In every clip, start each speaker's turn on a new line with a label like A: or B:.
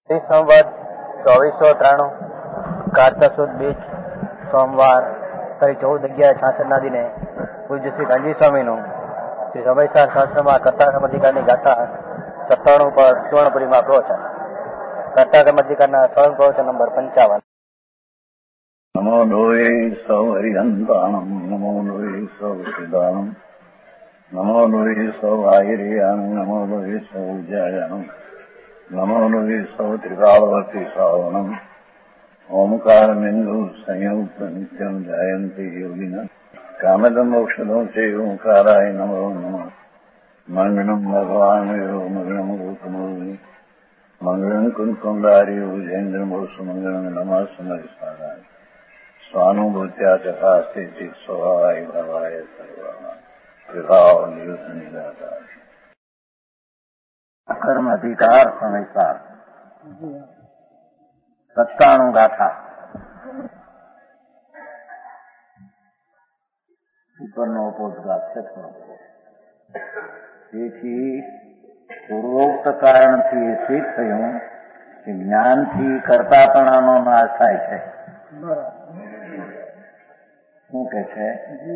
A: સંવત 2493 કાર્તક સુદ બીજ સોમવાર તારીખ 14/11/66 દિને પૂજ્ય શ્રી કાનજી સ્વામીનું શ્રી સમયસાર શાસ્ત્રમાં કર્તાકર્મ અધિકારની ગાથા 97 પર સુવર્ણપુરીમાં પ્રવચન. કર્તાકર્મ અધિકારના સ્વર્ણ પ્રવચન નંબર 55.
B: નમો લોહે સૌ હરિહંતાણમ, નમો લોહે સૌ સિદાનમ, નમો લોહે સૌ આયર્યાણમ, નમો લોહે સૌ જયાણમ, નમો લોહે સૌ ત્રિકાળવતી શ્રાવણમ. ઓમકાર બિંદુ સંયુક્ત નિત્યમ જયંતિ યોગિના કામદમ મોક્ષદો છે ઓંકારાય નમો નમઃ. મંગળમ ભગવાન મંગળમ ગૌતમોની મંગળમ કુંકુંડાર્યો જૈન્દ્રમોષ મંગળમ નમઃ સમરિસારાય સ્વાનુભૂત્યા ચકાસ્તે ચિત સ્વભાવાય ભાવાય સર્વા વિભાવ નિયુદ્ધ નિરાધાર. કર્મ અધિકાર સમયસાર 97 ગાથા. ઉપરનો પોતગાત છે. તેથી પૂર્વોક્ત કારણથી એ સિદ્ધ થયું કે જ્ઞાનથી કરતાપણાનો નાશ થાય છે. શું કે છે?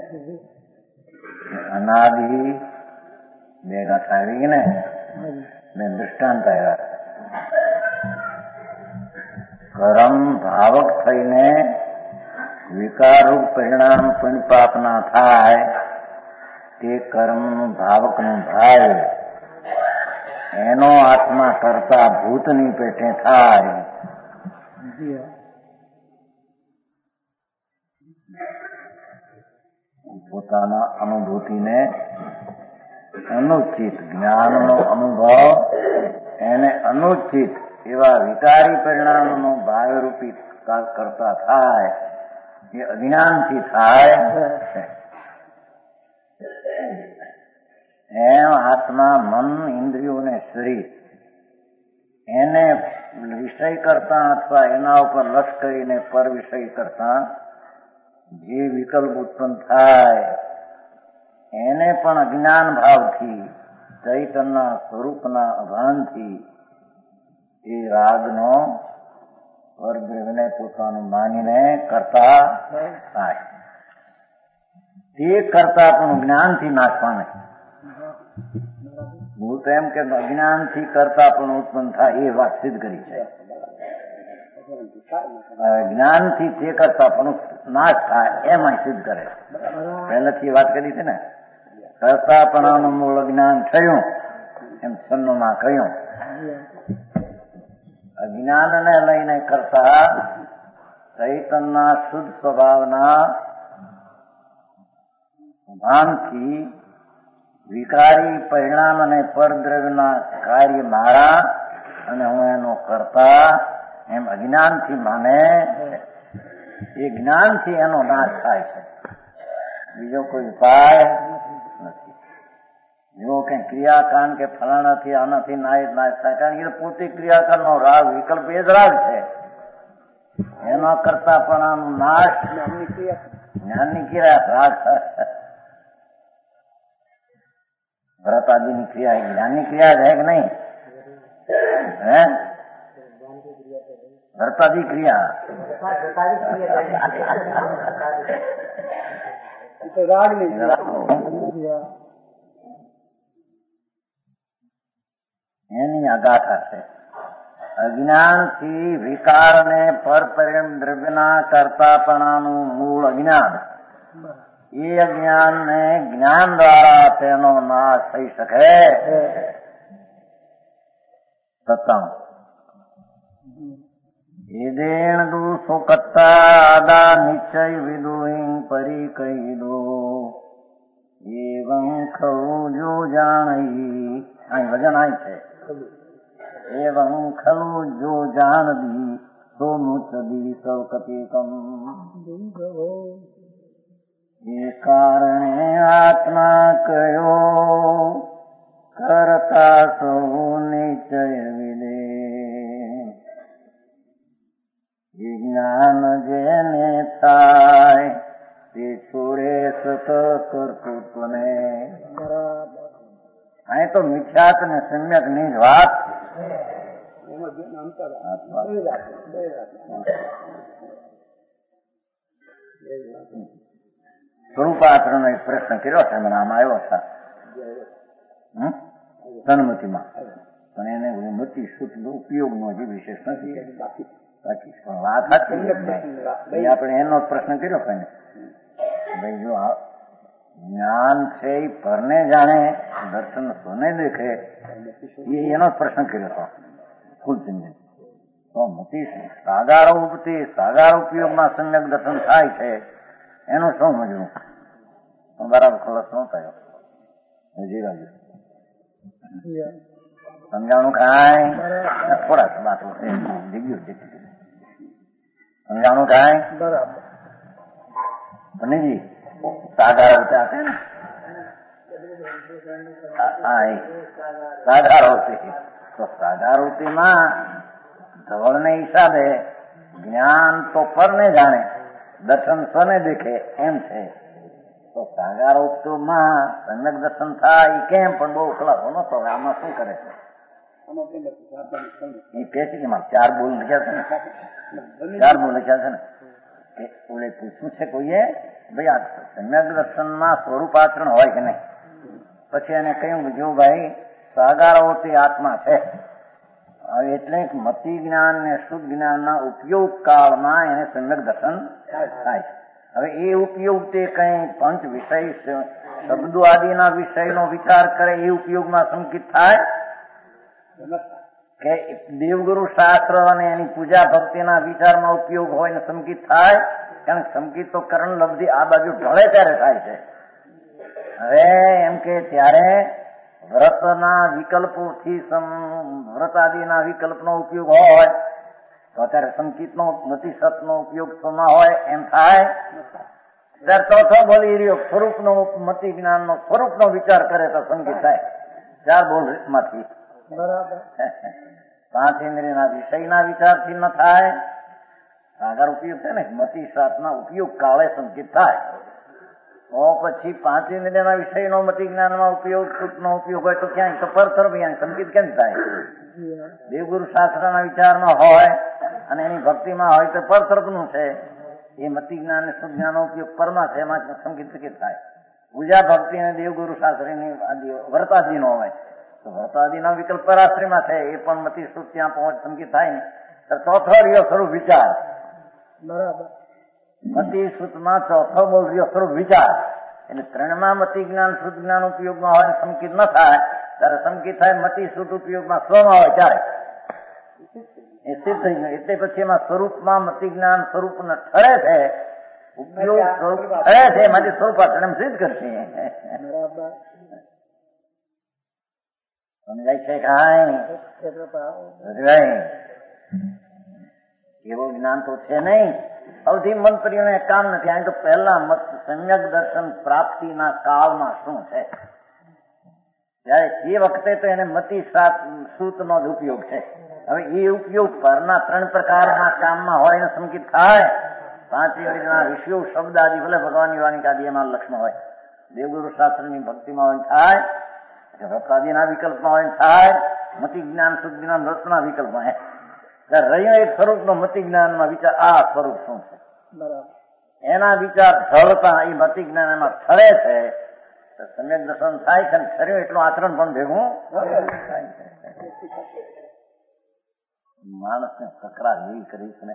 B: અનાદિ બે ગાથા આવી ગઈ ને, બે દૃષ્ટાંત આવ્યા. કર્મ ભાવક થઈને વિકારરૂપ પરિણામ પુણ્યપાપના થાય તે કર્મનું ભાવકનું ભાવ એનો આત્મા કરતા ભૂતની પેટે થાય. પોતાના અનુભૂતિને અનુચિત જ્ઞાનનો અનુભવ એને અનુચિત એવા વિકારી પરિણામનો ભાવરૂપી કરતા થાય એ અજ્ઞાનથી થાય. એમ આત્મા મન ઇન્દ્રિયો ને શરીર એને વિષય કરતા અથવા એના ઉપર લક્ષ કરીને પર વિષય કરતા જે વિકલ્પ ઉત્પન્ન થાય એને પણ અજ્ઞાન ભાવથી ચૈતનના સ્વરૂપના અભાનથી એ રાગનો પરદ્રવ્યને પોતાનું માનીને કરતા થાય. તે કરતા પણ જ્ઞાનથી નાશ પામે. હું તો એમ કે અજ્ઞાનથી કરતા પણ ઉત્પન્ન થાય એ વાત સિદ્ધ કરી છે. જ્ઞાનથી તે કરતા પણ નાશ થાય એમાં સિદ્ધ કરે. પહેલાથી વાત કરી હતી ને, કરતાપણાનું મૂળ અજ્ઞાન થયું એમ સન્નમાં કહ્યું. અજ્ઞાનને લઈને કરતા ચૈતનના શુદ્ધ સ્વભાવના ભાનથી વિકારી પરિણામ અને પરદ્રવ્યના કાર્ય મારા અને હું એનો કરતા એમ અજ્ઞાનથી માને. એ જ્ઞાનથી એનો નાશ થાય છે. બીજો કોઈ ઉપાય નથી. જો કઈ ક્રિયાકાંડ કે ફલાણાથી આનાથી નાશ થાય, કારણ કે પોતે ક્રિયાકાંડનો રાગ વિકલ્પ એ જ રાગ છે. એનો કરતા પણ આનો નાશ જ્ઞાનની ક્રિયા રાગ. વ્રતાદિની ક્રિયા જ્ઞાનની ક્રિયા છે કે નહીં? હે વ્રતાદિ ક્રિયા એની આ ગાથા છે. અજ્ઞાનથી વિકાર ને પરપરિણામ દ્રવ્યના કરતાપણાનું મૂળ અજ્ઞાન. એ અજ્ઞાન ને જ્ઞાન દ્વારા તેનો નાશ થઈ શકે. સત્તામ એદેણ દુ સુકત્તા નિશ્ચય વિદુહિં પરિકૈદો એવં ખલું જો જાણી. અહીં વજન અહીં છે. એવં ખલું જો જાણવી તો મુચદી સૌકતિકમ. એ કારણે આત્મા કયો કરતા સૌ નિશ્ચય વિદે. જ્ઞાન જેને થાય તે છોડે સત કર્તૃત્વને. અહીં તો મિથ્યાત ને સમ્યક ની જ વાત. સ્વરૂપાચરણ એક પ્રશ્ન કર્યો છે, મને આમાં આવ્યો છે સન્મતિમાં, પણ એને મતિ શુદ્ધ ઉપયોગનો જે વિશેષ નથી બાકી પણ વાત હતી આપણે એનો પ્રશ્ન કર્યો કે ભાઈ જો જ્ઞાન છે એ પરને જાણે દર્શન સોને દેખે એનો જ પ્રશ્ન કર્યો હતો ફૂલચંદન. તો મતિ સાગાર ઉપયોગમાં સમ્યક દર્શન થાય છે એનું શું સમજવું? બરાબર ખલાસ ન થયો હજી રાજુ સમજાણું કાંઈ થોડાક વાત જગ્યું સમજાણું કાંઈ બરાબર બનેજી સાગાર હોતા હશે ને સાગાર હોતી તો સાગાર હોતીમાં ધવળને હિસાબે જ્ઞાન તો પરને જાણે દર્શન સ્વને દેખે એમ છે. તો સાગારોક્તમાં સમ્યક દર્શન થાય કેમ પણ બહુ ખલાસો નતો. આમાં શું કરે છે એ કે છે કે ચાર બોલ લખ્યા છે ને કે ઓલે પૂછ્યું છે કોઈએ ભાઈ આ સમ્યક દર્શનમાં સ્વરૂપાચરણ હોય કે નહીં? પછી એને કહ્યું જો ભાઈ સાગારોતી આત્મા છે એટલે મતિ જ્ઞાન ને શુદ્ધ જ્ઞાનના ઉપયોગ કાળમાં એને સમ્યક દર્શન થાય. હવે એ ઉપયોગ તે કઈ પંચ વિષય શબ્દો આદિના વિષયનો વિચાર કરે એ ઉપયોગમાં સંકિત થાય કે દેવગુરુ શાસ્ત્ર અને એની પૂજા ભક્તિના વિચારમાં ઉપયોગ હોય ને સંકિત થાય? કારણ કે સંકિત તો કરણ લબ્ધિ આ બાજુ ઢળે ત્યારે થાય છે. હવે એમ કે ત્યારે વ્રતના વિકલ્પોથી વ્રત આદિના વિકલ્પનો ઉપયોગ હોય તો અત્યારે સંકિતનો મતિ સતનો ઉપયોગ શોમાં હોય એમ થાય? ત્યારે ચોથો બોલી રહ્યો સ્વરૂપનો મતિ જ્ઞાનનો સ્વરૂપનો વિચાર કરે તો સંકિત થાય. ચાર બોલ માંથી બરાબર પાંચ ઇન્દ્રિયના વિષયના વિચારથી ન થાય. સાગર ઉપયોગ છે ને મતિ સતના ઉપયોગ કાળે સંકિત થાય. તો પછી પાંચ ઇન્દ્રિયના વિષયનો મતિ જ્ઞાનમાં ઉપયોગ સુખનો ઉપયોગ હોય તો ક્યાંય તો પરતરફ સંકિત કેમ થાય? દેવગુરુ શાસ્ત્રના વિચારમાં હોય અને એની ભક્તિમાં હોય તો પરતરફનું છે. એ મતિ જ્ઞાન અને શુદ્ધ જ્ઞાનનો ઉપયોગ પરમાં છે એમાં સંકિત થાય. પૂજા ભક્તિ અને દેવગુરુ શાસ્ત્રીની વ્રતાદિનો હોય તો વ્રતાદિનો વિકલ્પ પરાશ્રીમાં છે એ પણ મતિ શુદ્ધ ત્યાં પહોંચ સંકિત થાય ને. તો ચોથો રહ્યો સ્વરૂપ વિચાર બરાબર. મતિ શુદ્ધમાં ચોથો બોલ રહ્યો સ્વરૂપ વિચાર એટલે ત્રણમાં મતિ જ્ઞાન શુદ્ધ જ્ઞાન ઉપયોગમાં હોય સંકિત ન થાય ત્યારે સંકિત થાય મતિ શુદ્ધ ઉપયોગમાં સ્વમાં હોય ત્યારે એ સિદ્ધ થઈ ગયું. એટલે પછી એમાં સ્વરૂપમાં મતિ જ્ઞાન સ્વરૂપ ને ઠરે છે ઉપયોગ સ્વરૂપ ઠરે છે એમાંથી સ્વરૂપાચરણ સિદ્ધ કરશે. સમજાય છે કાંઈ? એવું જ્ઞાન તો છે નહીં. સૌથી મંત્રીઓને કામ નથી. કારણ કે પહેલા સમ્યક દર્શન પ્રાપ્તિના કાળમાં શું છે ત્યારે એ વખતે તો એને મતિ સૂતનો જ ઉપયોગ છે. હવે એ ઉપયોગ પરના ત્રણ પ્રકારના કામમાં હોય ને સંકિત થાય. પાંચ ઇન્દ્રિયના વિષયો શબ્દ આદિ ભલે ભગવાનની વાણી આદિ એમાં લક્ષ્મ હોય, દેવગુરુ શાસ્ત્રની ભક્તિમાં હોય થાય, વ્રતાદિના વિકલ્પમાં હોય થાય, મતિ જ્ઞાન શુદ્ધ જ્ઞાન વ્રતના વિકલ્પમાં રહ્યો એક સ્વરૂપનો મતિ જ્ઞાનમાં વિચાર આ સ્વરૂપ શું છે બરાબર એના વિચાર ઢળતા એ મતિ જ્ઞાન એમાં ઠરે છે. સમ્યક દર્શન થાય છે ઠર્યું એટલું આચરણ પણ ભેગું માણસને તકરાર એવી કરી છે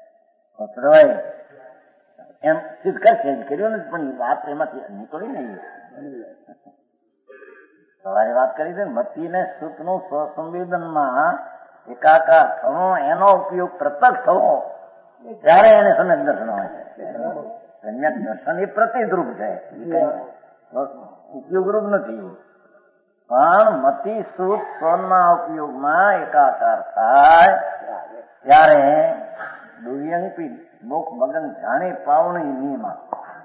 B: એમ સિદ્ધ કરશે કર્યું નથી પણ વાત એમાંથી નીકળી નહીં. સવારે વાત કરી છે મતિને સુખનું સ્વસંવેદનમાં એકાકાર થવો એનો ઉપયોગ પ્રત્યક્ષ થવો ત્યારે એને સમ્યક દર્શન હોય છે. સમ્યક દર્શન એ પ્રતિદ્રુપ છે, ઉપયોગ રૂપ નથી. પણ મતિ સુખ સ્વના ઉપયોગમાં એકાકાર થાય ત્યારે દુર્યંપી મોક્ષ મગન જાણે પાવણી નિયમા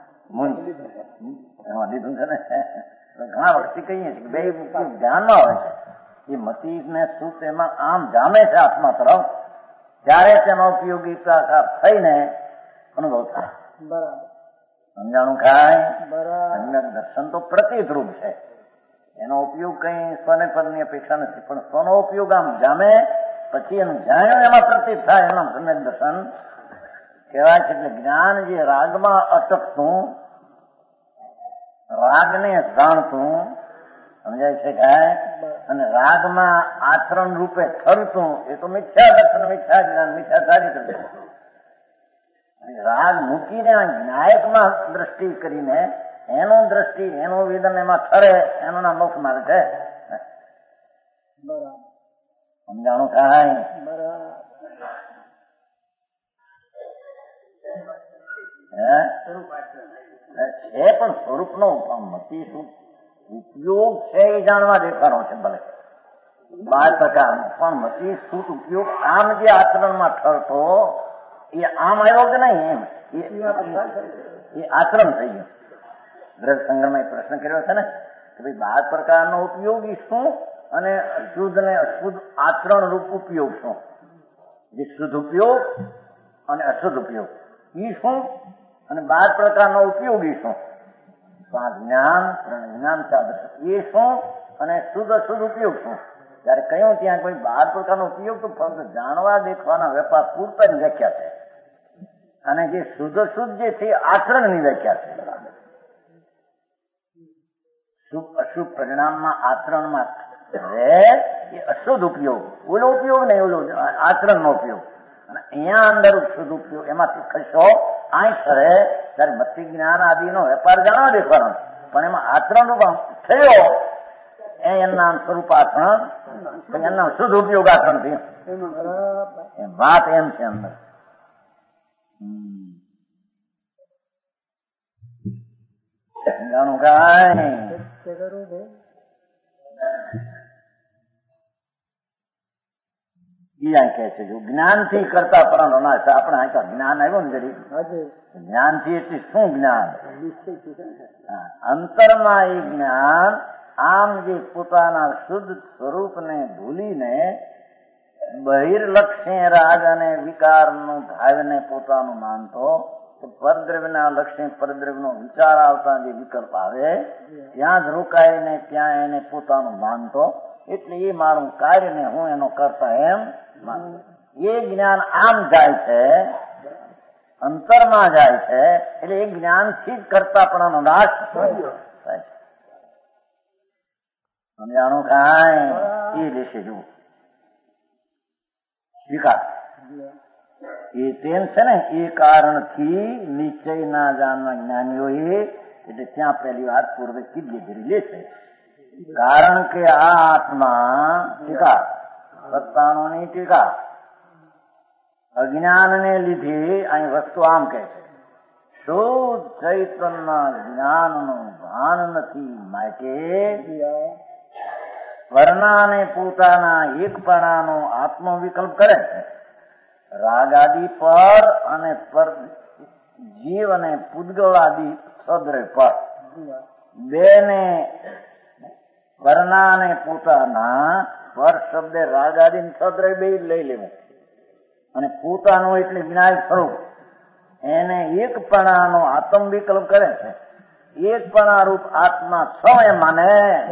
B: એમાં લીધું છે ને ઘણા વખતથી કહીએ છીએ બે ધ્યાનમાં હોય છે. એ મતિ ને સુખ એમાં આમ જામે છે આત્મા તરફ ત્યારે તેનો ઉપયોગ એકાકાર થઈને અનુભવ થાય. બરાબર સમજાણું કાંઈ? સમ્યક દર્શન તો પ્રતિદ્રુપ છે. એનો ઉપયોગ કઈ સ્વને પદની અપેક્ષા નથી પણ સ્વનો ઉપયોગ આમ જામે પછી એનું જાણ્યું એમાં પ્રતીત થાય એનું સમ્યક દર્શન કહેવાય છે. એટલે જ્ઞાન જે રાગમાં અટકતું, રાગને જાણતું, સમજાય છે કાંઈ, અને રાગમાં આચરણ રૂપે ઠરતું, એ તો મિથ્યા દર્શન, મિથ્યા જ્ઞાન, મિથ્યા ચારિત્ર. રાગ મૂકીને ન્યાયકમાં દ્રષ્ટિ કરીને એનું દ્રષ્ટિ, એનું વેદન એમાં ઠરે, એનું નામ મોક્ષ માર્ગ છે. સમજાણું કાંઈ? છે પણ સ્વરૂપનો મતી શું ઉપયોગ છે એ જાણવા દેખાડો છે. ભલે 12% પણ મતી શું ઉપયોગ આમ જે આચરણમાં ઠરતો એ આમ આવ્યો કે નહીં, એમ એ આચરણ થઈ ગયું. ગ્રહ સંગ્રહમાં પ્રશ્ન કર્યો છે ને કે ભાઈ 12 પ્રકારનો ઉપયોગી શું અને શુદ્ધ ને અશુદ્ધ આચરણ રૂપ ઉપયોગ શું? જે શુદ્ધ ઉપયોગ અને અશુદ્ધ ઉપયોગ એ શું અને 12 પ્રકારનો ઉપયોગી શું? તો આ જ્ઞાન જ્ઞાન સાધન એ શું અને શુદ્ધ અશુદ્ધ ઉપયોગ શું? જયારે કહ્યું ત્યાં કોઈ 12 પ્રકારનો ઉપયોગ તો ફક્ત જાણવા દેખવાના વેપાર પૂરતા જ વ્યાખ્યા છે, અને જે શુદ્ધ શુદ્ધ જે છે આચરણની વ્યાખ્યા છે. શુભ અશુભ પરિણામમાં આચરણમાં રહે એ અશુદ્ધ ઉપયોગ, ઓલો ઉપયોગ નહીં, ઓલો આચરણનો ઉપયોગ. અને અહીંયા અંદર શુદ્ધ ઉપયોગ એમાંથી ખસો આઈ કરે ત્યારે મતિ જ્ઞાન આદિનો વેપાર જાણવા દેખવાનો, પણ એમાં આચરણ રૂપ થયો એના સ્વરૂપ આચરણ, એના શુદ્ધ ઉપયોગ આચરણ થયું. વાત એમ છે અંદર. જાણું કાંઈ કહે છે જો જ્ઞાનથી કરતા પરંતુ ના આપણે આ જ્ઞાન આવ્યું ને જરી જ્ઞાનથી એટલે શું જ્ઞાન? અંતરમાં એ જ્ઞાન આમ જે પોતાના શુદ્ધ સ્વરૂપને ભૂલીને બહિર્લક્ષ્ય રાગ અને વિકારનું ભાવને પોતાનું માનતો, પરદ્રવ્યના લક્ષ્ય પરદ્રવ્યનો વિચાર આવતા જે વિકલ્પ આવે ત્યાં જ રોકાઈને ત્યાં એને પોતાનું માનતો, એટલે એ મારું કાર્યને હું એનો કરતા એમ માનું. એ જ્ઞાન આમ જાય છે, અંતરમાં જાય છે, એટલે એ જ્ઞાનથી જ કરતાપણાનો નાશ થાય છે. સમજાણું કાંઈ? એ લેશે જુઓ વિકાર એ તેમ છે ને એ કારણથી નિશ્ચય ના જાણવા જ્ઞાનીઓએ, એટલે ત્યાં પહેલી વાત પૂર્વે કીધી ધરી લે છે. કારણ કે આ આત્મા ટીકા, સત્તાણુની ટીકા, અજ્ઞાનને લીધે અહીં વસ્તુ આમ કહે છે શુદ્ધ ચૈતન્ય જ્ઞાનનું ભાન નથી, માટે વર્ણાને પોતાના એકપણાનો આત્મવિકલ્પ કરે છે. રાગાદી પર અને પર જીવ અને પૂદગળાદી સદ્રય પર બેને વર્ણાને પોતાના પર શબ્દ રાગાદી સદ્રય બે લઈ લેવું અને પોતાનું એટલે વિનાયક સ્વરૂપ એને એકપણાનો આત્મ વિકલ્પ કરે છે. એકપણા રૂપ આત્મા સ્વયં માને,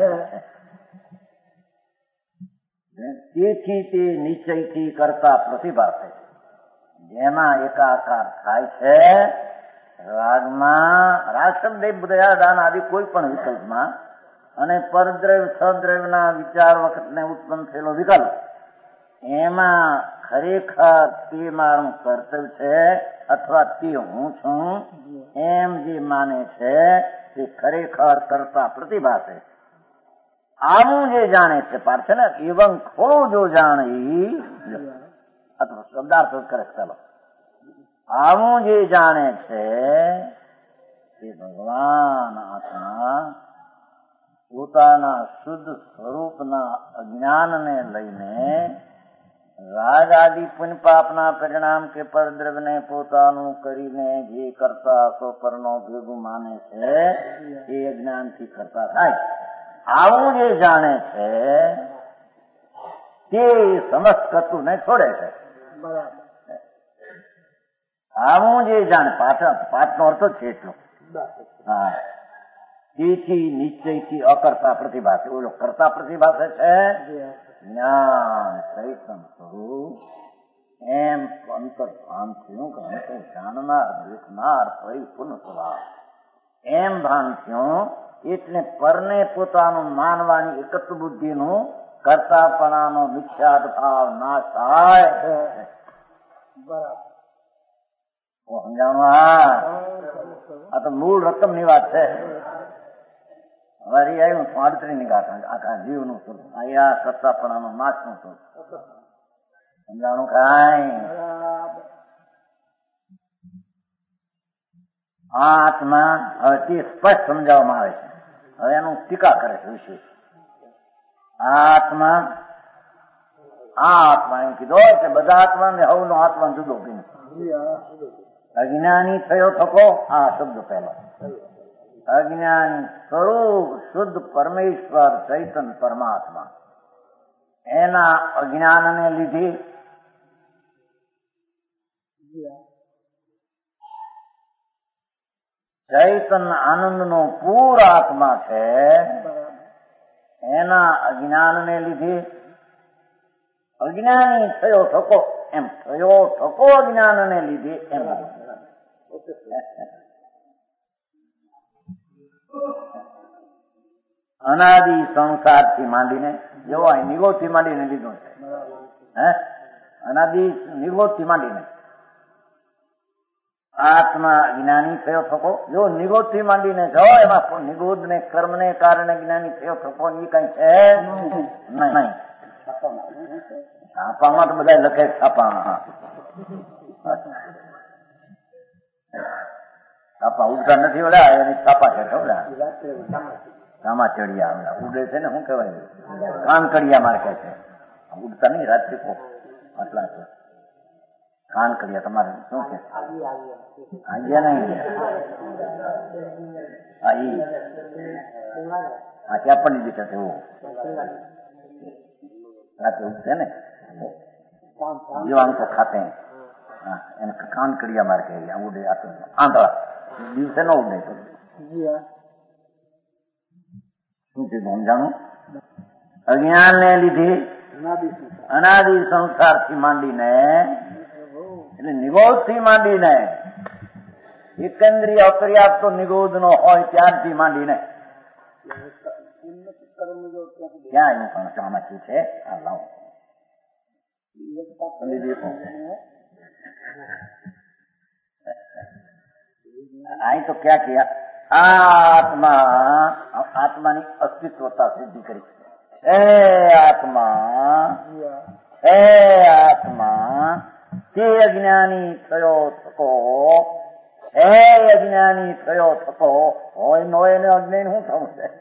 B: તેથી તે નિશ્ચયથી કરતા પ્રતિભા છે. જેમાં એકાકાર થાય છે રાગમાં, રાગ શબ્દ બુદ્ધયાદાન આદિ કોઈ પણ વિકલ્પમાં, અને પરદ્રવ્ય સદ્રવ્યના વિચાર વખતને ઉત્પન્ન થયેલો વિકલ્પ, એમાં ખરેખર તે મારું કર્તવ્ય છે અથવા તે હું છું એમ જે માને છે તે ખરેખર કરતા પ્રતિભા છે. આવું જે જાણે છે પાર છે ને એવં થોડું જો જાણી અથવા શબ્દાર્થ કરે ચાલો, આવું જે જાણે છે તે ભગવાન આત્મા પોતાના શુદ્ધ સ્વરૂપના અજ્ઞાનને લઈને રાગ આદિ પુણ્ય પાપના પરિણામ કે પરદ્રવ્યને પોતાનું કરીને જે કરતા સો પરનો ભેગું માને છે એ અજ્ઞાનથી કરતા થાય. આવું જે જાણે છે તે સમસ્ત કરતું છોડે છે. આવું જે જાણે પાઠનો અર્થ જ છે એટલો. હા, તેથી નિશ્ચયથી અકર્તા પ્રતિભા છે. ઓલો કરતા પ્રતિભા છે જ્ઞાન છે. ચૈતન સ્વરૂપ એમ અંતર ભાન થયું કે અંતર જાણનાર દેખનાર પરિપૂર્ણ સ્વભાવ એમ ભાન થયું. એટલે પરને પોતાનું માનવાની એકત્વ બુદ્ધિનું કરતાપણાનો મિથ્યાત ભાવ ના થાય. સમજાણું? આ તો મૂળ રકમ ની વાત છે. અમારી આવ્યું 38 ની ગાંઠ આખા જીવનું સ્વરૂપ. અહીંયા કરતાપણાનો નાશનું સ્વરૂપ. સમજાણું? કાંઈ આ આત્મા હવે તે સ્પષ્ટ સમજાવવામાં આવે છે. હવે એનું ટીકા કરે છે વિશેષ. આત્મા એમ કીધો કે બધા આત્મા ને હવનો આત્મા જુદો ભિન્ન. અજ્ઞાની થયો થકો આ શબ્દ પહેલો. અજ્ઞાની સ્વરૂપ શુદ્ધ પરમેશ્વર ચૈતન પરમાત્મા એના અજ્ઞાનને લીધે ચૈતન આનંદનો પૂર્ણ આત્મા છે. એના અજ્ઞાનને લીધે અજ્ઞાની થયો થકો એમ થયો થકો અજ્ઞાનને લીધે એમ. અનાદિ સંસારથી માંડીને જેવો અહીં નિગોદથી માંડીને લીધો છે. અનાદિ નિગોદથી માંડીને આત્મા જ્ઞાની થયો થકો. જો નિગોદથી માંડીને જો એમાં નિગોદ ને કર્મ ને કારણે જ્ઞાની થયો થકો એ કઈ છે નહીં. છાપામાં તો બધા લખે છાપામાં. છાપા ઉડતા નથી ઓલા એની છાપા છે ખબર કામાચડિયા ઉડે છે ને શું કહેવાય કાનકડિયા મારે કહે છે. ઉડતા નહીં રાત્રિ આટલા છે કાનકડિયા. તમારે શું કે આવ્યા નહીં? હા ત્યાં પણ દીધા છે એવું રાત્રે ઉગશે ને જીવાણ તો ખાતે એને કાનકડિયા મારે કહે ઉડે આંધળા દિવસે ન ઉડે. શું છે સમજાણું? અજ્ઞાન ને લીધે અનાદિ સંસાર થી માંડીને એટલે નિગોદ થી માંડીને એકેન્દ્રિય અપર્યાપ્ત તો નિગોદ નો હોય ત્યારથી માંડીને ક્યાં એવું પણ ચામાચી છે. આ લાવો અહીં તો ક્યાં ક્યાં આત્માની અસ્તિત્વતા સિદ્ધિ કરી. આત્મા તે અજ્ઞાની થયો થકો અજ્ઞાની થયો થકો હોય નો એને અજ્ઞાની શું થવું છે?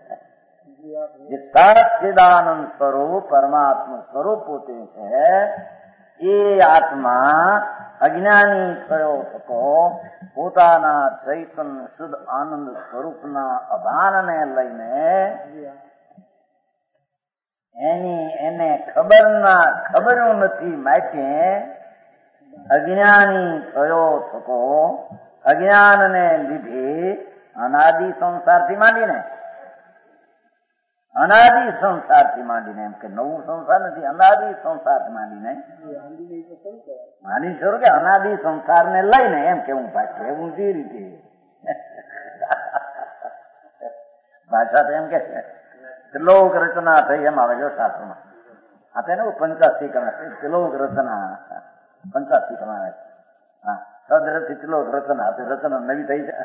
B: સચ્ચિદાનંદ સ્વરૂપ પરમાત્મા સ્વરૂપ પોતે છે. એ આત્મા અજ્ઞાની થયો થકો પોતાના ચૈતન શુદ્ધ આનંદ સ્વરૂપના અભાનને લઈને એને ખબરું નથી માટે અજ્ઞાની થયો થકો અજ્ઞાનને લીધે અનાદિ સંસારથી માંડીને એમ કે નવું સંસાર નથી અનાદિ સંસારથી માંડીને માની શરૂ કે અનાદિ સંસારને લઈને એમ કેવું ભાષા એવું જે રીતે ભાષા તો એમ કે શ્લોક રચના થઈ એમ આવે જો શાસ્ત્રમાં. આ તેને પંચાસી કરે શ્લોક રચના 85 પ્રમાણે. હા સદરથી શ્લોક રચના રચના નવી થઈ છે.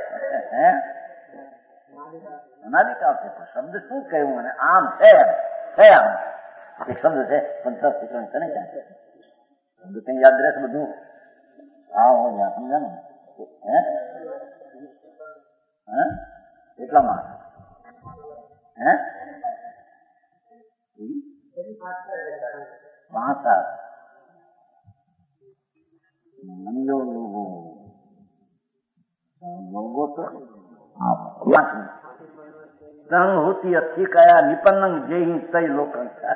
B: અનાદિકાળ છે પણ શબ્દ શું કહ્યું અને આમ છે આમ એક શબ્દ છે 85 છે ને ક્યાં શબ્દ કઈ યાદ રહેશે બધું? હા હોય સમજા ને એટલામાં ભાષા લોગો તો સંગ હોતી અથી કયા નિપન્ન જય તય લોક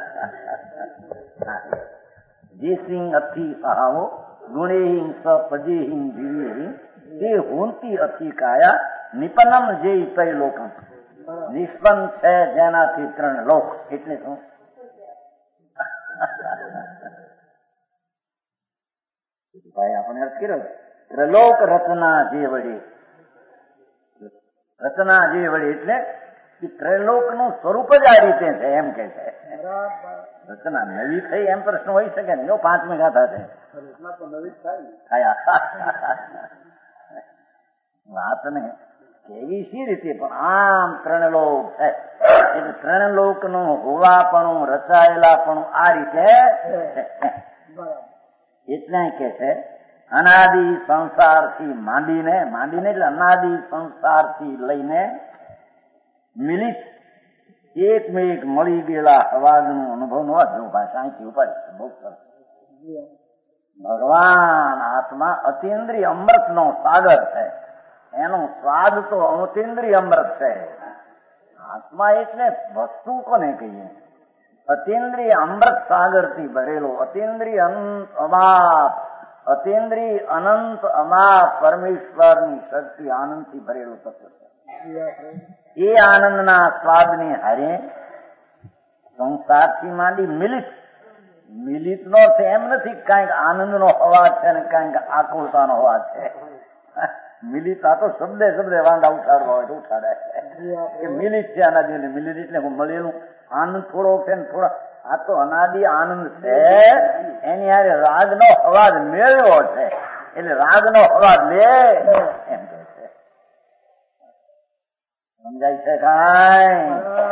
B: જે સિંહ અથી સહાવો ગુણેહિં સ પજેહિં જીવે તે હોંતી અથી કાયા નિપન્નમ જય તય લોક. નિષ્પન્ન છે જેનાથી 3 લોક એટલે શું? આપણે અર્થ કર્યો ત્રિલોક રચના જે વળી, રચના જે વળી એટલે ત્રિલોક નું સ્વરૂપ જ આ રીતે છે એમ કે છે. રચના નવી થઈ એમ પ્રશ્ન હોઈ શકે ને, જો 5મી ગાથા છે વાત ને કેવી સી રીતે, પણ આમ ત્રણલોક છે એટલે ત્રણલોક નું હોવાપણું રચાયેલાપણું આ રીતે એટલે કે છે અનાદિ સંસારથી માંડીને એટલે અનાદિ સંસારથી લઈને મિલિત એકમેક મળી ગયેલા અવાજનું અનુભવ નો જો ભાષા અહીંથી ઉપાડી બહુ સરસ. ભગવાન આત્મા અતિન્દ્રિય અમૃત નો સાગર છે, એનો સ્વાદ તો અતિન્દ્રિય અમૃત છે. આત્મા એટલે વસ્તુ કોને કહીએ? અતિન્દ્રિય અમૃત સાગર થી ભરેલો, અતિન્દ્રિય અમાપ, અતિન્દ્રિય અનંત અમાપ પરમેશ્વરની શક્તિ આનંદથી ભરેલું તત્વ છે. એ આનંદના સ્વાદની હારે સંસારથી માંડી મિલિત નો છે એમ નથી કઈક આનંદનો અવાજ છે ને કઈક આકુળતાનો અવાજ છે. મિલિત આ તો શબ્દે વાંધા ઉઠાડવા હોય તો ઉઠાડે કે મિલિત છે અનાદિ. મિલિત એટલે મળેલું આનંદ થોડો છે ને થોડો, આ તો અનાદિ આનંદ છે એની હારે રાગનો અવાજ મેળવ્યો છે એટલે રાગનો અવાજ લે એમ કે છે. સમજાય છે કાંઈ?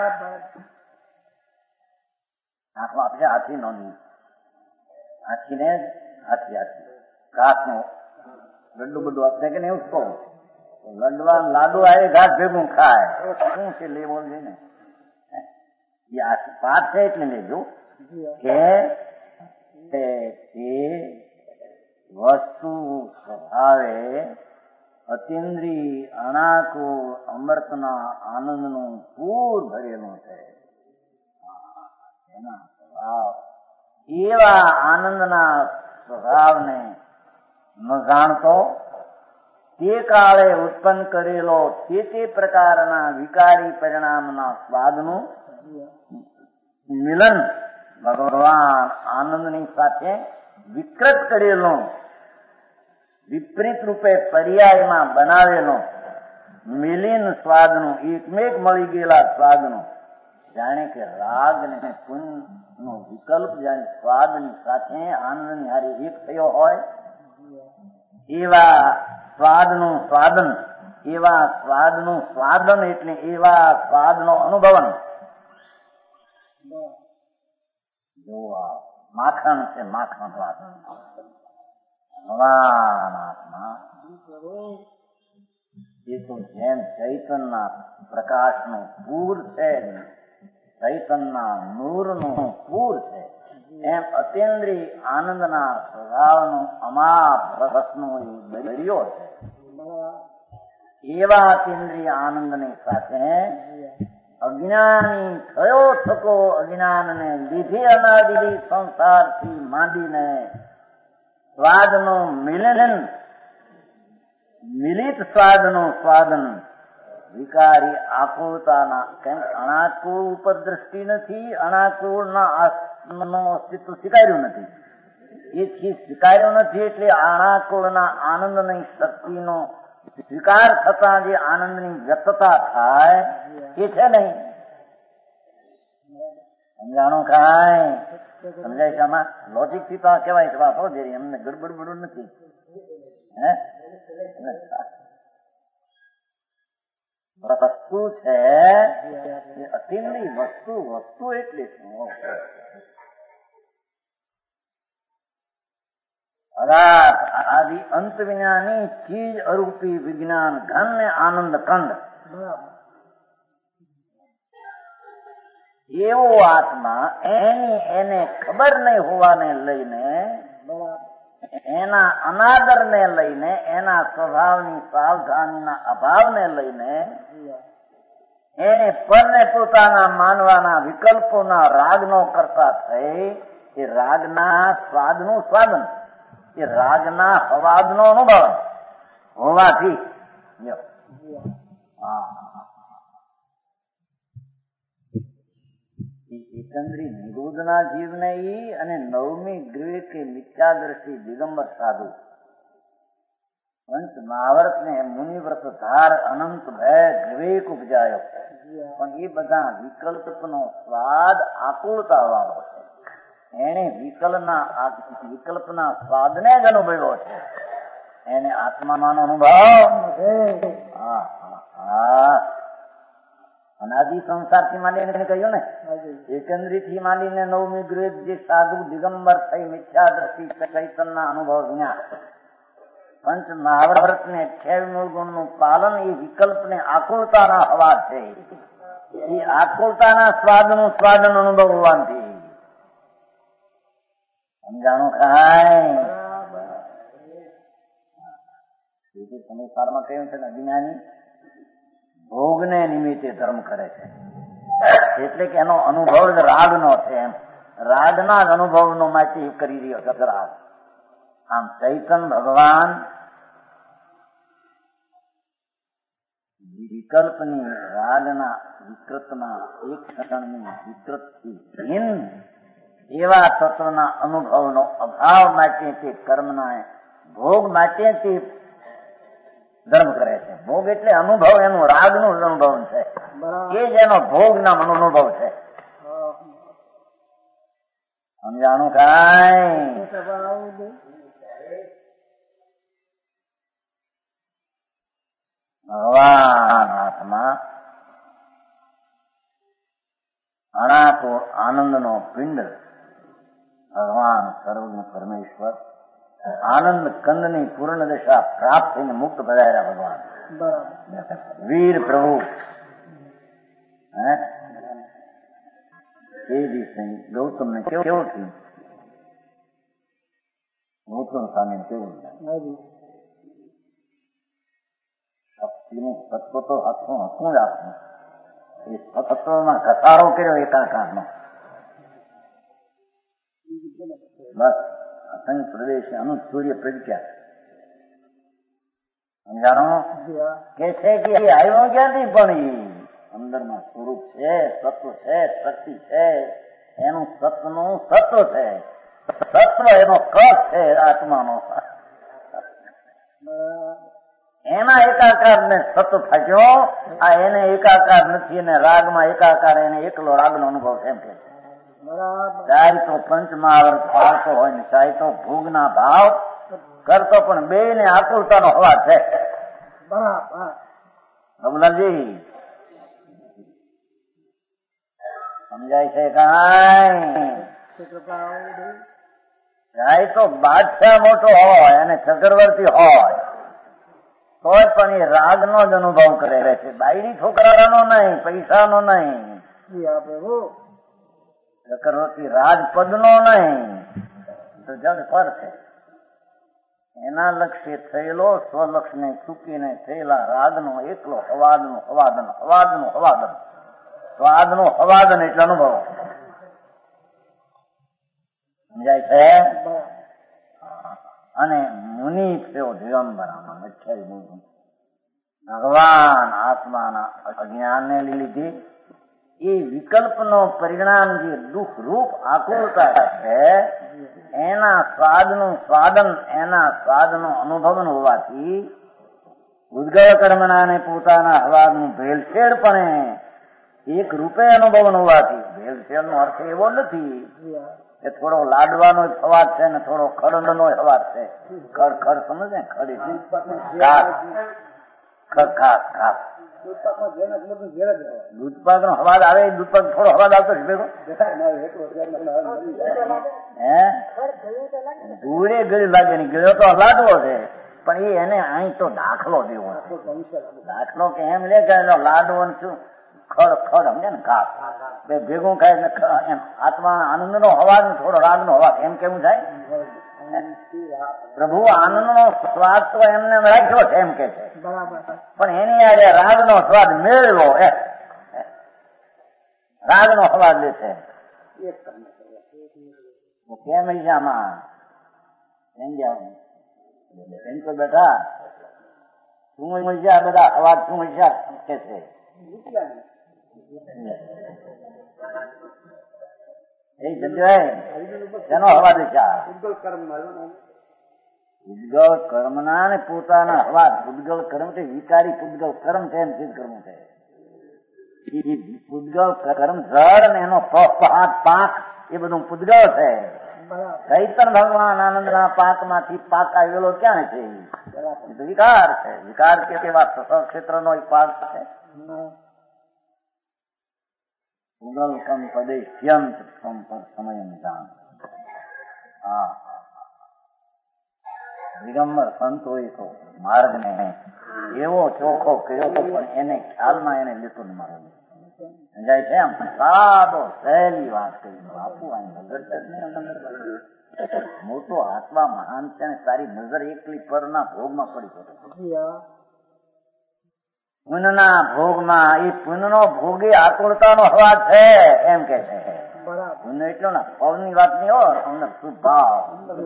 B: આંખમાં આપણે હાથી નોંધી, હાથીને હાથી ઘાસનું લડ્ડુ બધું આપે કે નહીં ઉઠતો લડવા લાડુ આવે ઘાસ ભેગું ખાય શું છે લેવો છે ને એ વાત છે એટલે લેજો કે તે વસ્તુ સ્વભાવે અતિન્દ્રિય અનાકુળ અમૃતના આનંદનું પૂર ભરેલું છે. એવા આનંદના સ્વભાવને ન જાણતો તે કાળે ઉત્પન્ન કરેલો તે પ્રકારના વિકારી પરિણામના સ્વાદનું મિલન ભગવાન આનંદની સાથે વિકૃત કરેલો, વિપરીત રૂપે પર્યાયમાં બનાવેલો મિલિન સ્વાદનું, એકમેક મળી ગયેલા સ્વાદનું, જાણે કે રાગ ને પુન નો વિકલ્પ જાણે સ્વાદની સાથે આનંદની હારે એક થયો હોય એવા સ્વાદનું સ્વાદન, એવા સ્વાદનું સ્વાદન એટલે એવા સ્વાદનો અનુભવન. જો આ માખણ છે, માખણ વાત ભગવાન એ તો જેમ ચૈતનના પ્રકાશનું પૂર છે, ચૈતનના નૂરનું પૂર છે, એમ અતિન્દ્રિય આનંદના સ્વભાવનું અમાપ રસનો દરિયો છે. એવા અતિન્દ્રિય આનંદની સાથે અજ્ઞાની થયો થતો અજ્ઞાનને લીધે અનાદિ સંસારથી માંડીને સ્વાદનું મિલિત સ્વાદનું સ્વાદન વિકારી આકુળતાના, કેમ અનાકુળ ઉપર દ્રષ્ટિ નથી, અનાકુળના આત્મનો અસ્તિત્વ સ્વીકાર્યું નથી, એથી સ્વીકાર્યું નથી એટલે અનાકુળના આનંદની શક્તિનો સ્વીકાર થતા જે આનંદની વ્યક્તતા થાય એ છે નહીં. સમજાણું કાંઈ? સમજાય છે? આમાં લોજિક થી તો કહેવાય છે વાત હો જેરી, એમને ગડબડ બડું નથી. વસ્તુ છે એ અતિની વસ્તુ એટલે શું? આદિ અંત વિનાની ચીજ અરૂપી વિજ્ઞાન ઘન ને આનંદ કંદ એવો આત્મા એને ખબર નહીં હોવાને લઈને, એના અનાદરને લઈને, એના સ્વભાવની સાવધાનીના અભાવને લઈને એને પરને પોતાના માનવાના વિકલ્પોના રાગનો કરતા થઈ એ રાગના સ્વાદનું સ્વાદન, એ રાગના અવાજનો અનુભવ હોવાથી એકંદરી નિરોધના જીવને ઈ અને 9મી ગ્રહ કે મિથ્યા દ્રષ્ટિ દિગંબર સાધુ પંચ મહાવર્ત ને મુનિવ્રત ધાર અનંત ભય વિવેક ઉપજાયો, પણ એ બધા વિકલ્પનો સ્વાદ આકુળતા વાળો છે. એને વિકલ્પના સ્વાદને જ અનુભવ્યો છે. એને આત્માનો અનુભવ અનાદિ સંસાર થી માંડીને કહ્યું ને, એકંદરી થી માંડીને નવમી ગ્રેડ જે સાધુ દિગંબર થઈ મિથ્યા દ્રષ્ટિ ચૈતનના અનુભવ વિના પંચ મહાવર્ત ને 28 ગુણ નું પાલન એ વિકલ્પ ને આકુળતાના હવા છે. એ આકુળતાના સ્વાદનું સ્વાદન અનુભવ હોવાથી સમજાણું ખાય. સંસારમાં કહ્યું છે ને, અજ્ઞાની ભોગને નિમિત્તે ધર્મ કરે છે, એટલે કે એનો અનુભવ જ રાગનો છે. એમ રાગના જ અનુભવનો માટે કરી રહ્યો છે રાગ. આમ ચૈતન ભગવાન વિકલ્પની રાગના વિકૃતના એક ક્ષણની વિકૃતથી ભિન્ન એવા તત્વના અનુભવનો અભાવ માટે તે કર્મના ભોગ માટે તે ધર્મ કરે છે. ભોગ એટલે અનુભવ, એનું રાગનું જ અનુભવ છે, એ જ એનો ભોગના અનુભવ છે. સમજાણું કાંઈ? ભગવાન આત્મા અણાતો આનંદનો પિંડ, ભગવાન સર્વનું પરમેશ્વર આનંદ કંદની પૂર્ણ દશા પ્રાપ્ત થઈને મુક્ત બધાયા ભગવાન વીર પ્રભુ. એ દિવસે ગૌતમ ને કેવું થયું? ગૌતમ સ્વામી કેવું શક્તિનું તત્વ તો હતું જ આપનું. એ તત્વમાં ઘસારો કર્યો એકાકારનો. બસ અસંગ પ્રદેશ અનુ સૂર્ય પ્રજ્ઞા. સમજાણો કે છે કે આવ્યો ક્યાંથી? પણ એ અંદરમાં સ્વરૂપ છે, તત્વ છે, શક્તિ છે. એનું સત્વનું સત્વ છે. સત્વ એનો કસ છે આત્માનો. એના એકાકાર ને સત્વ થાક્યો. આ એને એકાકાર નથી, એને રાગમાં એકાકાર, એને એકલો રાગનો અનુભવ છે. એમ કે ચાહે તો પંચ મહાવર્ત પાડતો હોય ને ચાહે તો ભોગના ભાવ કરતો, પણ બે ને આકુલતાનો હવા છે. બબુલાજી સમજાય છે કાંઈ? ચાહે તો બાદશાહ મોટો હોય અને ચક્રવર્તી હોય તોય પણ એ રાગનો જ અનુભવ કરે છે. બાયરી છોકરાનો નહીં, પૈસાનો નહીં, ચક્રવર્તી રાજપદનો નહીં, તો જગ પર છે. એના લક્ષ્ય થયેલો સ્વલક્ષને ચૂકીને થયેલા રાગનો એકલો હવાદનું હવાદન, હવાદનું હવાદન, સ્વાદનું હવાદન એટલે અનુભવ. સમજાય છે? અને મુનિ થયો દિગંબરામાં મચ્છરી ભગવાન આત્માના અજ્ઞાનને લીધે એ વિકલ્પનો પરિણામ જે દુઃખ રૂપ આકુલતા છે, એના સ્વાદનું સ્વાદન, એના સ્વાદનો અનુભવ હોવાથી ઉદ્ગલ કર્મના પોતાના હવાદનું ભેળસેળ પણ એક રૂપે અનુભવ હોવાથી, ભેળસેળ નો અર્થ એવો નથી કે થોડો લાડવાનો અવાજ છે ને થોડો ખડનો અવાજ છે. ખડ ખડ સમજે? ખડી ખાસ ખાસ દૂધપાક નો અવાજ આવે. દૂધપાક થોડો અવાજ આવતો છે ભેગો ધૂળે ગળી લાગે ને ગળ્યો તો લાડવો છે, પણ એને અહીં તો દાખલો દેવો. દાખલો કે એમ લે કે લાડવો શું ખડ ખડ સમજે ને ઘાસ બે ભેગું ખાય એમ આત્મા આનંદ નો અવાજ, થોડો રાગ નો અવાજ, એમ કેવું થાય? પ્રભુ આનંદ નો સ્વાદ તો એમને રાખ્યો છે એમ કે છે, પણ એની આજે રાગ નો સ્વાદ મેળવો, રાગ નો અવાજ લે છે. કેમ આમાં એમ તો બેઠા શું મજા બધા અવાજ શું મજા કે છે? એ જગ્યાએ તેનો અવાજ છે. પૂતગલ કર્મના ને પોતાના હવા પૂતગલ કર્મ છે વિકારી પૂતગલ કર્મ છે એમ સિદ્ધ કરવું છે. પૂતગલ કર્મ જળ અને એનો પાક એ બધું પૂતગલ છે. ચૈતન ભગવાન આનંદના પાકમાંથી પાક આવેલો ક્યાં છે? વિકાર છે. વિકાર કેવા ક્ષેત્રનો પાક છે. પૂગલ કમ પદે શ્યમ સમય જાણ. દિગંબર સંત હોય તો માર્ગ ને એવો ચોખ્ખો કર્યો પણ એને ખ્યાલમાં એને લીધું ન મારે જાય છે. આમ સાદો સહેલી વાત કરી બાપુ મોટો આત્મા મહાન છે ને તારી નજર એકલી પરના ભોગમાં પડી પડે. પુનના ભોગમાં એ પુનનો ભોગી આતુરતાનો હવા છે એમ કે છે. પુન એટલો ને પવનની વાત નહીં હોય અમને શુભ ભાવ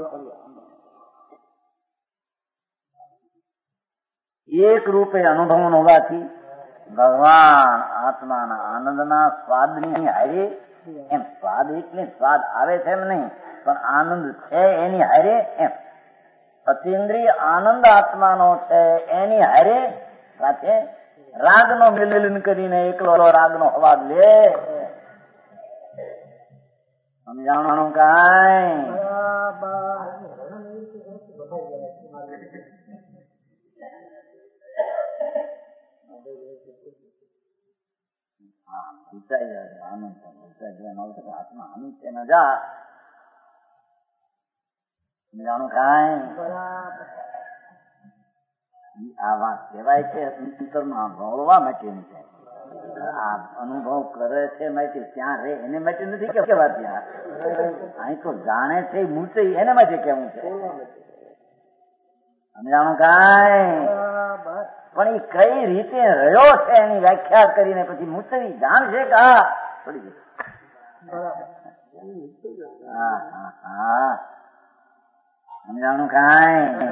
B: એક રૂપે અનુભવ હોવાથી ભગવાન આત્માના આનંદના સ્વાદની હારે એમ સ્વાદ એટલે સ્વાદ આવે છે એમ નહીં પણ આનંદ છે એની હારે એમ અતિન્દ્રિય આનંદ આત્માનો છે એની હારે સાથે રાગનો મિલન કરીને એકલો રાગનો હવાદ લે. સમજાણું કાંઈ? આત્મા આનંદ છે ન જા. સમજાણું કાંઈ? આ વાત કહેવાય છે અંતરમાં ભોળવા માટેની છે. આ અનુભવ કરે છે માટે ત્યાં રે એને માટે નથી કેવા ત્યાં અહીં તો જાણે છે મૂચે એને માટે કેવું છે. સમજાણું કાંઈ? પણ એ કઈ રીતે રહ્યો છે એની વ્યાખ્યા કરીને પછી મૂચવી જાણશે કે હા પડી ગયું. સમજાણું કાંઈ?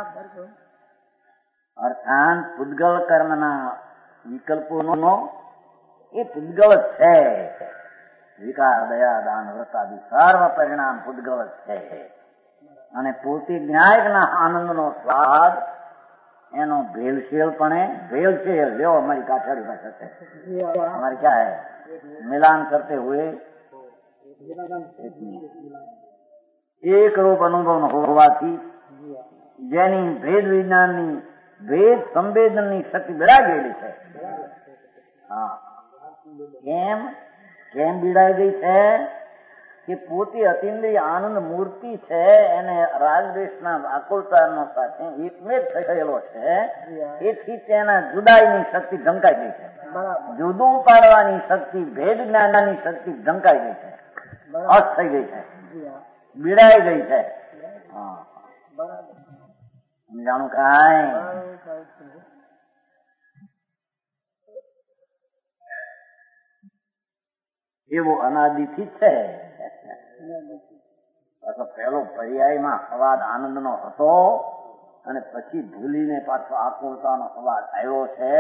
B: અર્થાત પૂતગલ કર્મના વિકલ્પોનો એ પૂતગલ છે. વિકાર દયા દાન વ્રતાદિ સર્વ પરિણામ પૂતગલ છે. અને પોતે જ્ઞાયકના આનંદનો સ્વાદ એનો ભેલસેલ લ્યો અમારી કાઠિયાડી ભાષા છે. हमारे क्या है मिलान करते हुए એક રૂપ અનુભવ હોવાથી જેની ભેદ વિજ્ઞાનની ભેદ સંવેદનની શક્તિ બિરાઈ ગયેલી છે. હા કેમ બિરાઈ ગઈ છે કે પોતે અતિન્દ્રિય આનંદ મૂર્તિ છે એને રાગદ્વેષના આકુલતાનો સાથે એકમેક થયેલો છે. એથી તેના જુદાઈની શક્તિ ઢંકાઈ ગઈ છે. જુદું પાડવાની શક્તિ ભેદ જ્ઞાનની શક્તિ ઢંકાઈ ગઈ છે. અસ્ત થઈ ગઈ છે. બિડાઈ ગઈ છે. સમજાણું કાંઈ? એવો અનાદિથી છે. પેલો પર્યાયમાં અવાજ આનંદનો હતો અને પછી ભૂલીને પાછો આકુલતાનો અવાજ આવ્યો છે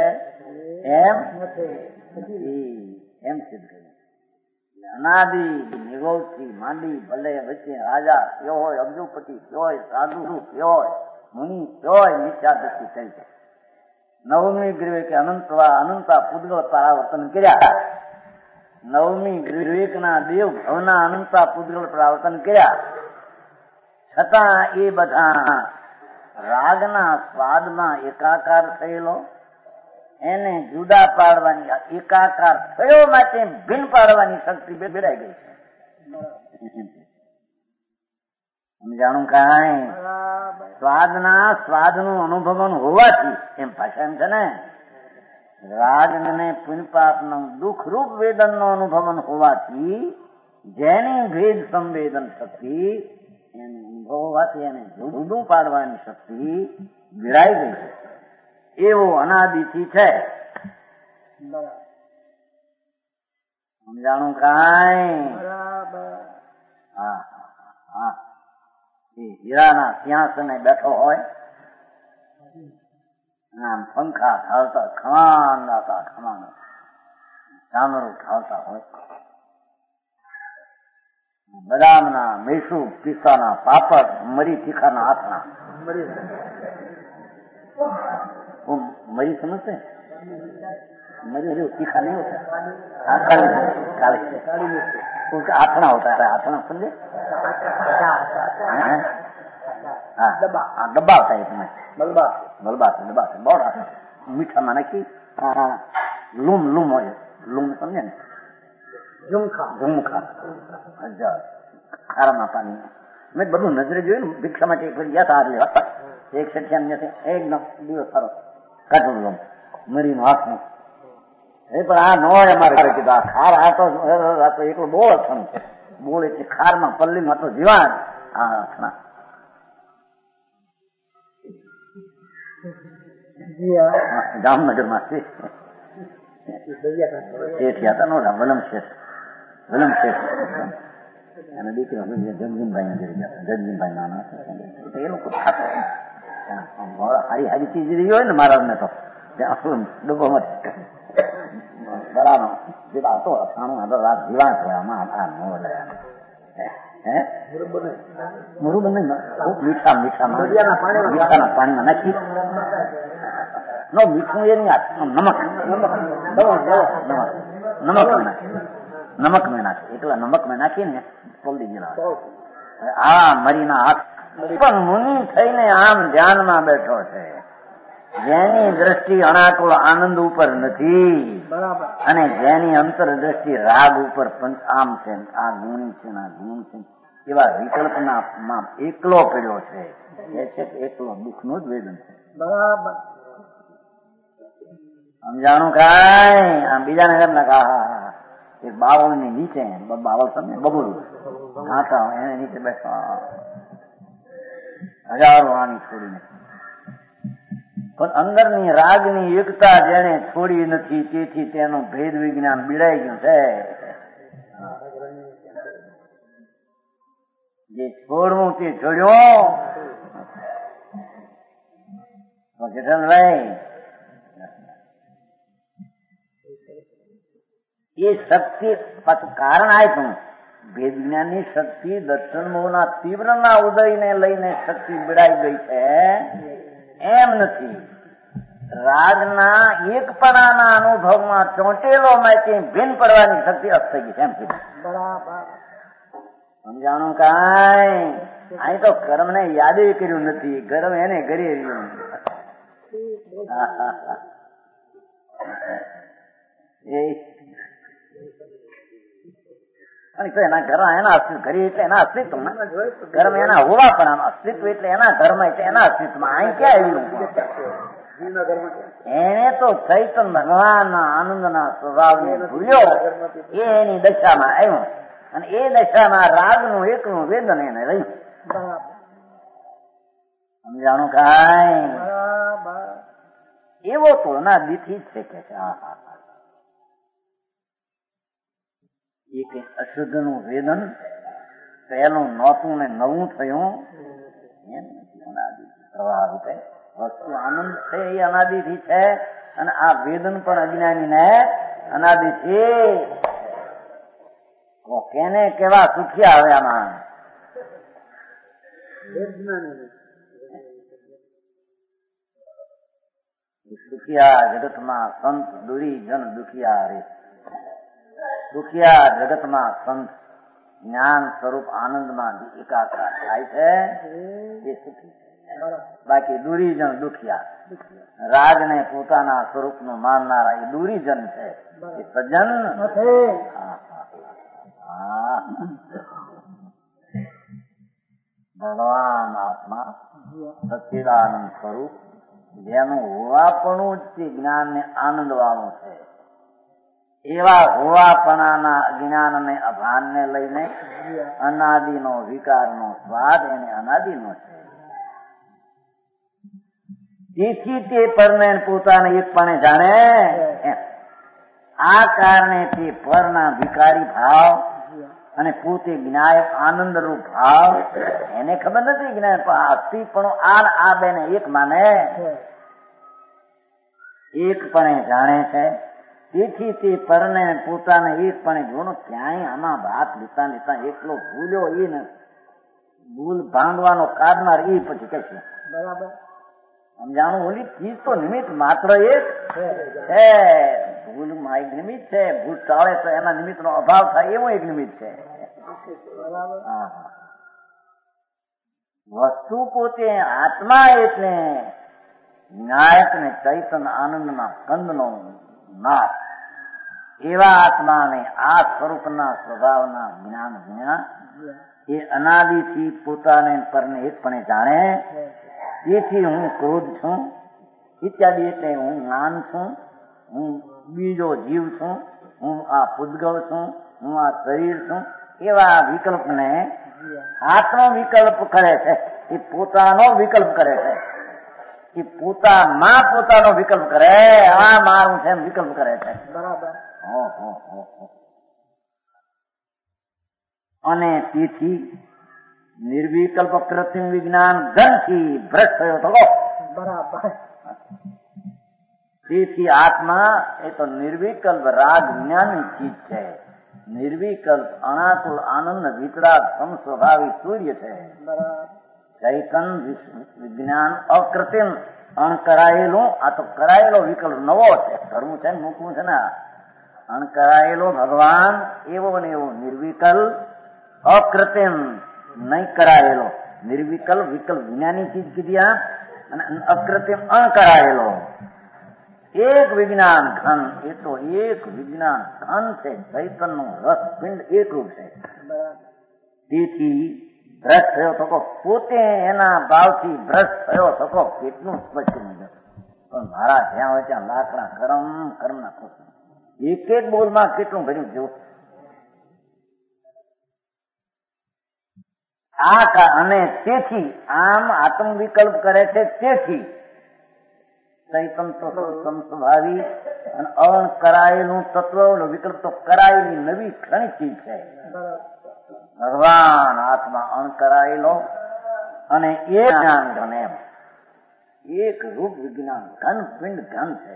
B: એમ સિદ્ધ કર્યું. અનાદિ નિગોથી માંડી ભલે વચ્ચે રાજા કયો હોય, અબ્દુપતિ કયો હોય, સાધુ કયો હોય, મુનિ કયો હોય, મિથ્યા દ્રષ્ટિ કરી છે. નવમી ગ્રીવે કે અનંતા પૂતગલ પરાવર્તન કર્યા. નવમી વિવેકના દેવ ભવના અનંતા પૂતગલ પરાવર્તન કર્યા. છતાં એ બધા રાગના સ્વાદમાં એકાકાર થયેલો એને જુદા પાડવાની એકાકાર થયો માટે ભિન્ન પાડવાની શક્તિ બેડાઈ ગઈ છે. સમજાણું કાંઈ? સ્વાદનું અનુભવન હોવાથી એમ ભાષા એમ છે ને રાગ ને પુણ્યપાપનું દુઃખરૂપ વેદનનો અનુભવન હોવાથી જેની ભેદ સંવેદન શક્તિ એનો અનુભવ હોવાથી એને જુદું પાડવાની શક્તિ વિરાઈ ગઈ છે. એવો અનાદિથી છે. સમજાણું કાંઈ? હા હીરાના સિંહાસને બેઠો હોય આમ પંખા ઠાલતા ખમાન ચામડું ઠાલતા હોય બદામના, મેસુ, પિસ્તાના, પાપડ, મરી તીખાના આથણા. मरी समझते हैं? मरी जो तीखा नहीं होता, काली उसका आथना होता है. आथना समझे? हाँ, डब्बा होता है इसमें. मलबा से बहुत मीठा माना कि लूम हो, लूम समझे ना? झुमखा ખારામાં પાણી. મેં બધું નજરે જોયું ને, ભિક્ષા માટે ગયા હતા લેવા, એક સઠિયા એકદમ દિવસ સારો કાઢું લઉં મરીનો હાથનું. એ પણ આ ન હોય અમારે કીધું, આ ખાર આ તો એકલો બોળ હતું. બોળ એટલે ખારમાં પલ્લીમાં તો જીવાણ. આ હાથના જામનગરમાં છે શેઠ હતા નો વલમ શેઠ અને દીકરો જગજીનભાઈ જગજીનભાઈ નાના એ લોકો હારી ચીજ રહી હોય ને મહારાજ ને તો ડબ્બામાં બરાબર હતો સાણું હતો રાત જીવાણ થયા આમાં આ નો મુરુબન નહીં, મીઠાના પાણીમાં નાખી નો મીઠું એ નહીં, નમક મેં નાખે એટલા નમક મેં નાખીને પલળી ગયેલા. આ મરીના હાથ પણ મુનિ થઈને આમ ધ્યાનમાં બેઠો છે, જેની દ્રષ્ટિ અણાકુળ આનંદ ઉપર નથી અને જેની અંતર દ્રષ્ટિ રાગ ઉપર આમ છે, આ ગુણ છે આ ગુણ છે, એવા વિકલ્પના માં એકલો પડ્યો છે. એ છે એકલો દુઃખ નું જ વેદન છે. બરાબર સમજાણું કાંઈ? આમ બીજા નગર ના કહા એક બાવળ ની નીચે, બાવળ સમજે બબુરું નાતા એને નીચે બેઠા હજારો આની છોડીને, પણ અંદરની રાગની એકતા જેને છોડી નથી તેથી તેનું ભેદ વિજ્ઞાન બીડાઈ ગયું છે. જે છોડવું તે છોડ્યો. કિશનભાઈ એ શક્તિ કારણ આપ્યું. ભેદ વિજ્ઞાનની શક્તિ દર્શન મોહના તીવ્રના ઉદયને લઈને શક્તિ બીડાઈ ગઈ છે એમ નથી. રાગના એકપણાના અનુભવમાં ચોંટેલો માંથી ભીન પડવાની શક્તિ અસ્ત થઈ ગઈ છે એમ કીધું. સમજાણું કાંઈ? અહીં તો કર્મ ને યાદ કર્યું નથી, કર્મ એને કરી રહ્યું. એના ઘર એના અસ્તિત્વ કરી એટલે એના અસ્તિત્વ કર્મ એના હોવા પણ અસ્તિત્વ એટલે એના ધર્મ એટલે એના અસ્તિત્વમાં અહીં ક્યાં આવ્યું? એને તો ચૈતન ભગવાનના આનંદના સ્વભાવને ભૂલ્યો એ એની દશામાં આવ્યું અને એ દશામાં રાગનું એકનું વેદન એને રહ્યું. સમજાણું કાંઈ? એવો તો ના દીથી જ છે કે એ કઈ અશુદ્ધ નું વેદન પહેલું નહોતું ને નવું થયું એમ નથી. અનાદિ પ્રવાહ રૂપે વસ્તુ આનંદ છે એ અનાદિથી છે અને આ વેદન પણ અજ્ઞાની ને અનાદિ છે. કેને કેવા સુખી આવે આમાં? દુખિયા જગતમાં સંત દુરી જન દુખિયા રે. દુખિયા જગતમાં સંત જ્ઞાન સ્વરૂપ આનંદમાં એકાકાર થાય છે એ સુખી છે. બાકી દુરીજન દુખિયા, રાગ ને પોતાના સ્વરૂપ નું માનનારા એ દુરીજન છે, એ સજ્જન ભગવાન આત્મા સચ્ચિદાનંદ સ્વરૂપ જેનું હોવાપણું જ તે જ્ઞાન ને આનંદ વાળું છે. એવા હોવાપણાના અજ્ઞાન ને અભાન ને લઈને અનાદિનો વિકારનો સ્વાદ એને અનાદિનો છે. તેથી તે પરને પોતાને એકપણે જાણે. આ કારણે તે પરના વિકારી ભાવ અને પોતે જ્ઞાયક આનંદ રૂપ ભાવ એને ખબર નથી. જ્ઞાન અસ્થિપણું આ બેને એક માને, એકપણે જાણે છે તેથી તે પરને પોતાને એકપણે જોનો ક્યાંય આમાં ભાત લેતા લેતા એકલો ભૂલ્યો એ ને ભૂલ ભાંગવાનો કાઢનાર એ પછી કહેશે
C: બરાબર
B: સમજાણું. ઓલી ચીજ તો નિમિત્ત માત્ર એક છે. ભૂલમાં એક નિમિત્ત છે. ભૂલ ટાળે તો એના નિમિત્તનો અભાવ થાય એવો એક નિમિત્ત છે. વસ્તુ પોતે આત્મા એટલે વિનાયક ને ચૈતન આનંદના કંદનો નાથ એવા આત્માને આ સ્વરૂપના સ્વભાવના જ્ઞાન વિના એ અનાદિથી પોતાને પરને એકપણે જાણે. તેથી હું ક્રોધ છું ઇત્યાદિ એટલે હું જ્ઞાન છું, હું બીજો જીવ છું, હું આ પૂતગળ છું, હું આ શરીર છું એવા વિકલ્પને આત્મો વિકલ્પ કરે છે. એ પોતાનો વિકલ્પ કરે છે. એ પોતામાં પોતાનો વિકલ્પ કરે. આ મારું છે એમ વિકલ્પ કરે છે.
C: બરાબર
B: અને તેથી નિર્વિકલ્પ કૃત્રિમ વિજ્ઞાન ઘનથી ભ્રષ્ટ થયો હતો.
C: બરાબર
B: તેથી આત્મા એ તો નિર્વિકલ્પ રાગ જ્ઞાનની ચીજ છે. નિર્વિકલ્પ અનાકુલ આનંદ વિતરાગ સમસ્વભાવી સૂર્ય છે. ચૈતન વિજ્ઞાન અકૃત્રિમ અણકરાયેલું. આ તો કરાયેલો વિકલ્પ નવો છે. કરવું છે ને મૂકવું છે ને. અણકરાયેલો ભગવાન એવો ને એવો નિર્વિકલ્પ અકૃત્રિમ નહીં કરાયેલો. નિર્વિકલ્પ વિકલ્પ વિજ્ઞાની ચીજ કીધી આ અને અકૃત્રિમ અણકરાયેલો એક વિજ્ઞાન ઘન. એ તો એક વિજ્ઞાન ઘન છે. ચૈતનનું રસ પિંડ એકરૂપ છે. તેથી ભ્રષ્ટ થયો થકો પોતે એના ભાવથી ભ્રષ્ટ થયો થકો કેટલું સ્પષ્ટ નહીં. પણ મારા જ્યાં હોય ત્યાં લાકડા કર્મ ના ખોટ એક એક બોલમાં કેટલું ભર્યું જો. અને તેથી આમ આત્મ વિકલ્પ કરે છે. તેથી ચૈતન તો સમસ્વભાવી અને અણકરાયેલું તત્વ વિકલ્પ તો કરાયેલી નવી ક્ષણિક ચીજ છે. ભગવાન આત્મા અણકરાયેલો અને એક જ્ઞાન ઘન એમ એક રૂપ વિજ્ઞાન ઘન પિંડ ઘન છે.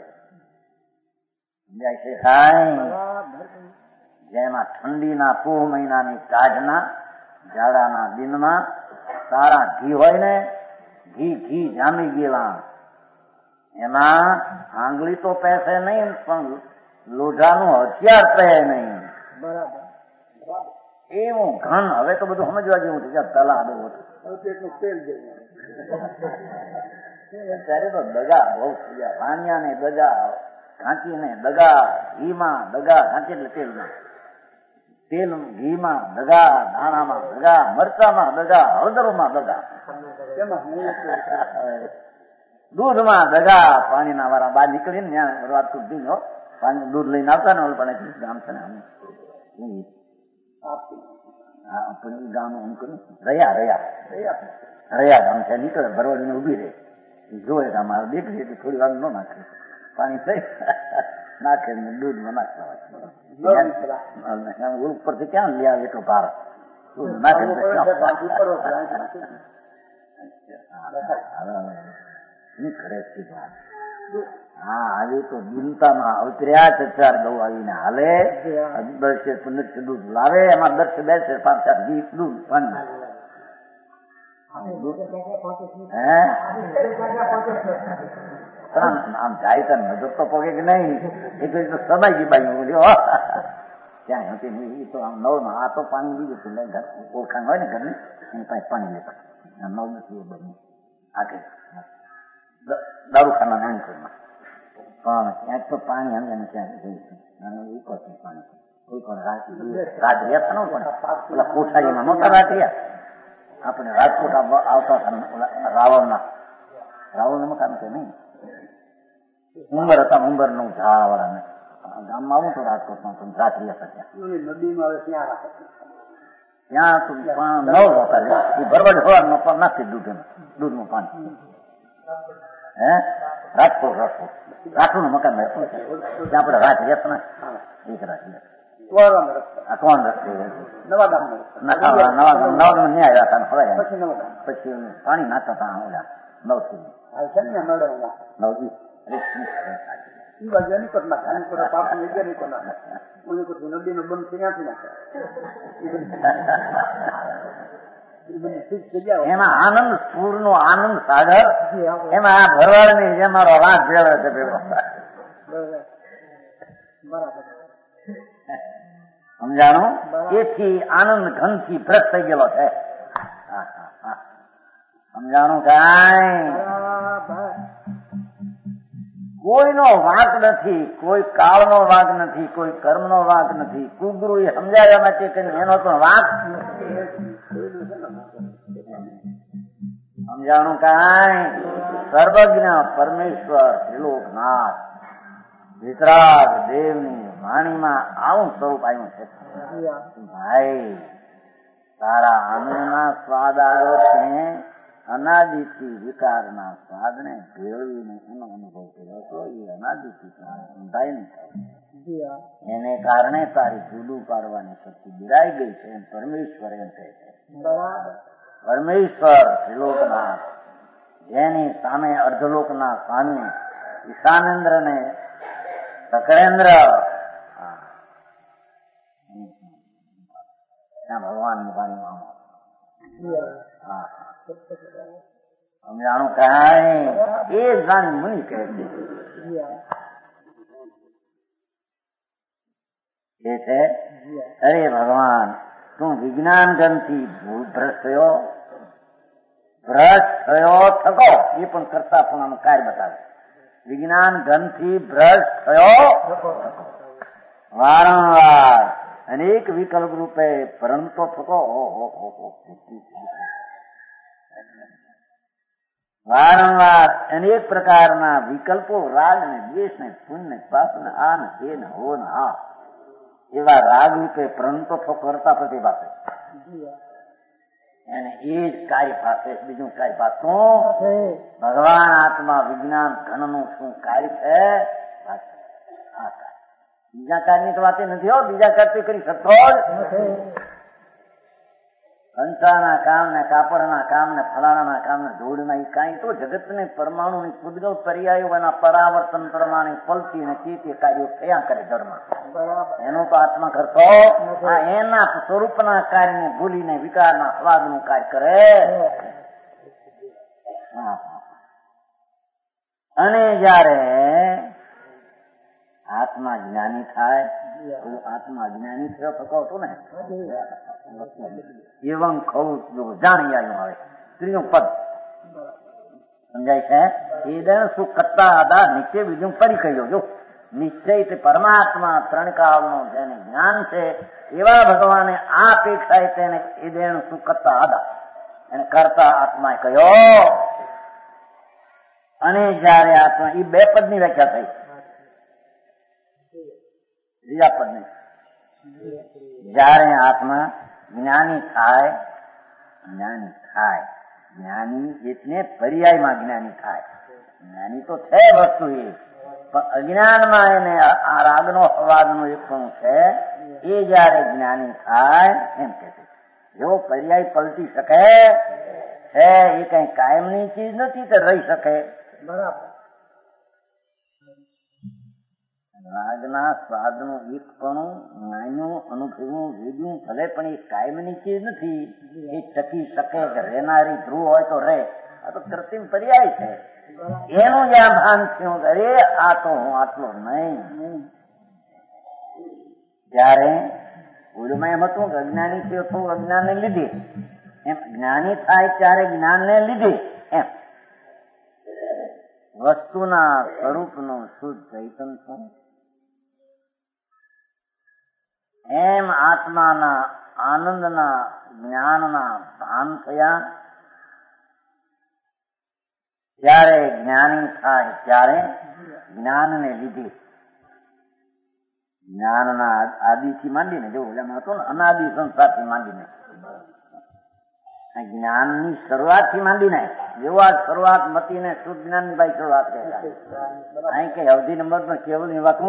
B: જેમાં ઠંડીના પોહ મહિનાની કાઢના જાડાના દિનમાં સારા ઘી હોય ને ઘી જામી ગયેલા એમાં આંગળી તો પહેશે નહીં પણ લોઢાનું હથિયાર પહે નહીં.
C: બરાબર
B: એવું ઘન. હવે તો બધું સમજવા જેવું છે. તલા બહુ ત્યારે તો દગા બહુ થઈ ગયા. વાણિયા ને દગા ઘાંચીને દગા ઘીમાં દગા ઘાંચી એટલે તેલ ઘીમાં દગા, દાણામાં દગા, મરચામાં દગા, હળદરમાં દગા, દૂધમાં દગા. પાણીના વાળા બહાર નીકળીને ત્યાં રાત સુધી પાણી દૂધ લઈને આવતા ને ઓલ પણ ગામ છે ને ગામ એમ કર્યું રહ્યા ગામ છે. નીકળે ભરવાડીને ઉભી રહે જોયે કે અમારે દેખી હતી થોડી વાર ન નાખે પાણી થઈ નાખે દૂધમાં નાખતા ઉપરથી ક્યાં લઈ આવે એટલો ભાર દૂધ નાખે. હા આવી તો દિનતામાં અવતર્યા છે. 4 ગૌ આવીને હાલે 10-15 દૂધ લાવે. એમાં 10-2 5-4 ઘી દૂધ પાણી આમ જાય તો નજર તો પગે કે નહીં. એ તો સમાય ગઈ બાઈ બોલ્યો ક્યાં હતી તો આમ નવમાં. આ તો પાણી બીજું ઓળખાણ હોય ને ઘરની એની પાસે પાણી લેતા નવ નથી બની આગે દારૂખાના નાનપુરમાં પણ ક્યાંક તો પાણી અમે ક્યાં ઉપરથી પાણી કોઈ પણ રાત રહ્યા ન પણ પેલા કોઠારીમાં નહોતા રાત રહ્યા. આપણે રાજકોટ આવતા રાવણનું મકાન કે નહીં મુંબર હતા. મુંબર નું ઝાડ વાળાને ગામમાં આવું તો રાજકોટમાં પણ રાત રહ્યા હતા. ત્યાં તો નવ હોતા એ ભરવાડ સવારનો પણ નાખી દૂધનું પાણી. રાજકોટ રાઠોડ નું મકાન ત્યાં આપણે રાત રહ્યા ને એક રાત નવા ન્યાય હતા પછી પાણી નાખતા હતા ઓલા 9 થી 9 એમાં આનંદ પૂર નો આનંદ સાગર, એમાં આ ભરવાડ ની જે મારો રાત ભેળવે છે ભેગો. સમજાણું? એથી આનંદ ઘન થી ભ્રષ્ટ થઈ ગયેલો છે. સમજાણું? કાંઈ કોઈનો વાંક નથી, કોઈ કાળનો વાંક નથી, કોઈ કર્મનો વાંક નથી. કુગુરુ એ સમજાવ્યા માટે કે એનો તો વાંક. સમજાણું? કાંઈ સર્વજ્ઞ પરમેશ્વર ત્રિલોકનાથ વિતરાગ દેવની વાણીમાં આવું સ્વરૂપ આવ્યું છે. ભાઈ તારા આનંદના સ્વાદ આવ્યો છે, અનાદિથી વિકારના સ્વાદને ભેળવીને એનો અનુભવ કર્યો હતો. એ અનાદિથી ઊંધાઈ નહીં થાય, એને કારણે તારી જુદું પાડવાની શક્તિ બિરાઈ ગઈ છે. પરમેશ્વર એમ કહે છે. પરમેશ્વર ત્રિલોકનાથ, જેની સામે અર્ધલોકના સ્વામી ઈશાનેન્દ્ર ને સકળેન્દ્ર ભગવાન મુખાની સમજાણું? કાંઈ એ જાણી મુનિ કહે છે. એ છે અરે ભગવાન, તું વિજ્ઞાન ગણથી ભ્રષ્ટ થયો થકો. એ પણ કરતા પણ આનું કાર્ય બતાવે. વિજ્ઞાન ઘનથી ભ્રષ્ટ થયો વારંવાર અનેક વિકલ્પ રૂપે ભ્રમતો થકો. વારંવાર અનેક પ્રકારના વિકલ્પો, રાગ ને દ્વેષ ને પુણ્ય ને પાપ ને આ ને તે ને હો ને આ એવા રાગ રૂપે ભ્રમતો થકો કરતા પ્રતિભાશે. એને એ જ કાર્ય પાસે, બીજું કાર્ય પાછું ભગવાન આત્મા વિજ્ઞાન ઘનનું શું કાર્ય છે? બીજા કાર્યની તો વાત નથી હો. બીજા કાર્ય કરી શકતો જ. કંસાના કામ ને કાપડના કામ ને ફલાણાના કામ ને ધૂળના એ કાંઈ તો જગતને પરમાણુ ની પૂદગલ પર્યાયો એના પરાવર્તન પ્રમાણે પલટી ને તે કાર્યો થયા કરે જળમાં. એનો તો આત્મા કરતો એના સ્વરૂપના કાર્યને ભૂલીને વિકારના સ્વાદનું કાર્ય કરે. અને જયારે આત્મા જ્ઞાની થાય, આત્મા જ્ઞાની થયો થતો હતો ને, એવં ખવું જાણી આવ્યું. હવે ત્રીજું પદ સમજાય છે. એ દણ શું કરતા હતા નિશ્ચય, બીજું ફરી કહ્યું. જો નિશ્ચય પરમાત્મા ત્રણ કાળનું જેને જ્ઞાન છે એવા ભગવાને આ અપેક્ષાએ તેને એ દેણ શું કરતા હતા એને કરતા આત્મા કહ્યો. અને જયારે આત્મા એ બે પદની વ્યાખ્યા થઈ. ત્રીજા પદની જયારે આત્મા જ્ઞાની થાય, જ્ઞાની એટલે પર્યાયમાં જ્ઞાની થાય. જ્ઞાની તો છે વસ્તુ એ, પણ અજ્ઞાનમાં એને આ રાગનો અવાજનો એક પણ છે. એ જયારે જ્ઞાની થાય એમ કે છે. જો પર્યાય પલટી શકે છે, એ કઈ કાયમની ચીજ નથી તે રહી શકે. બરાબર. રાગના સ્વાદનું એક પણ નાનું અનુભવવું વેદું ભલે પણ એ કાયમની ચીજ નથી. એ ટકી શકે કે રહેનારી ધ્રુવ હોય તો રહે. આ તો કૃત્રિમ પર્યાય છે. એનું જ્યાં ભાન થયું, અરે આ તો હું આટલો નહીં. ત્યારે પૂર્વમાં એમ હતું કે અજ્ઞાની થયો તો અજ્ઞાનને લીધે, એમ જ્ઞાની થાય ત્યારે જ્ઞાનને લીધે એમ વસ્તુના સ્વરૂપનું શુદ્ધ ચૈતન્ય છું. એમ આત્માના આનંદના જ્ઞાનના ભાન થયા. જ્યારે જ્ઞાની થાય ત્યારે જ્ઞાનને લીધે, જ્ઞાનના આદિથી માંડીને, જો એમાં હતું ને અનાદિ સંસારથી માંડીને, જ્ઞાનની શરૂઆતથી માંડીને, જેવો આ શરૂઆત મતીને શુદ્ધ જ્ઞાનની ભાઈ શરૂઆત કહેવાય. અહીં કઈ અવધિ નંબર પણ કેવું ની વાત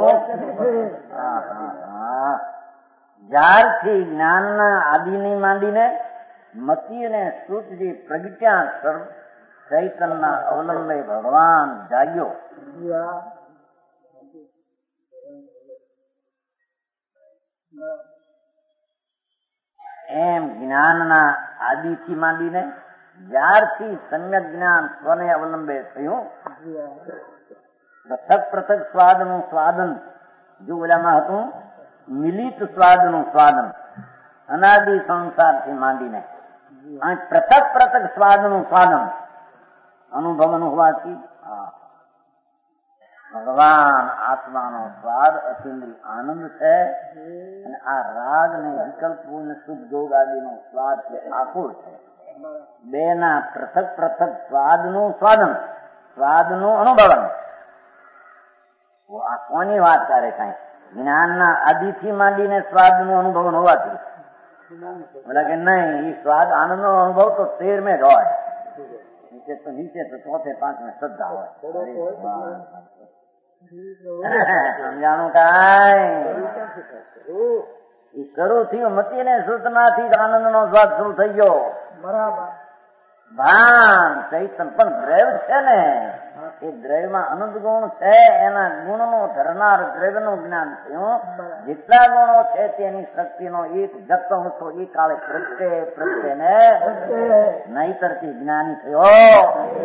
B: જ્યારથી જ્ઞાનના આદિની માંડીને મતી અને શુદ્ધ જે પ્રજ્ઞા ચૈતનના અવલંબે ભગવાન જાગ્યો, એમ જ્ઞાનના આદિથી માંડીને જ્યારથી સમ્યક જ્ઞાન સ્વને અવલંબે થયું, પૃથક પૃથક સ્વાદનું સ્વાદન, જો ઓલામાં હતું મિલિત સ્વાદનું સ્વાદન, અનાદિ સંસારથી માંડીને અહીં પૃથક પૃથક સ્વાદનું સ્વાદન અનુભવન હોવાથી ભગવાન આત્માનો સ્વાદ અતિન્દ્રિય આનંદ છે, અને આ રાગ ને વિકલ્પો ને સુખ જોગ આદિનો સ્વાદ છે આકુળ છે. બે ના પૃથક પૃથક સ્વાદનું સ્વાદન, સ્વાદનું અનુભવન. આ કોની વાત કરે? કઈ જ્ઞાનના આદિથી માંડીને સ્વાદનું અનુભવન હોવાથી બોલા કે નહીં, એ સ્વાદ આનંદનો અનુભવ તો 13 જ હોય, નીચે તો 4, 5 શ્રદ્ધા હોય. સમજાણું કઈ શરૂ થયું મતી ને સૂચનાથી આનંદ નો સ્વાદ શરૂ થઈ ગયો. બરાબર. ભાન ચૈતન પણ દ્રવ્ય છે ને, એ દ્રવ્યમાં અનંત ગુણ છે, એના ગુણનો ધરનાર દ્રવ્યનું જ્ઞાન થયું. જેટલા ગુણો છે તેની શક્તિનો એક જથ્થો હતો એ કાળે પ્રત્યે ને નહીતરથી જ્ઞાની થયો.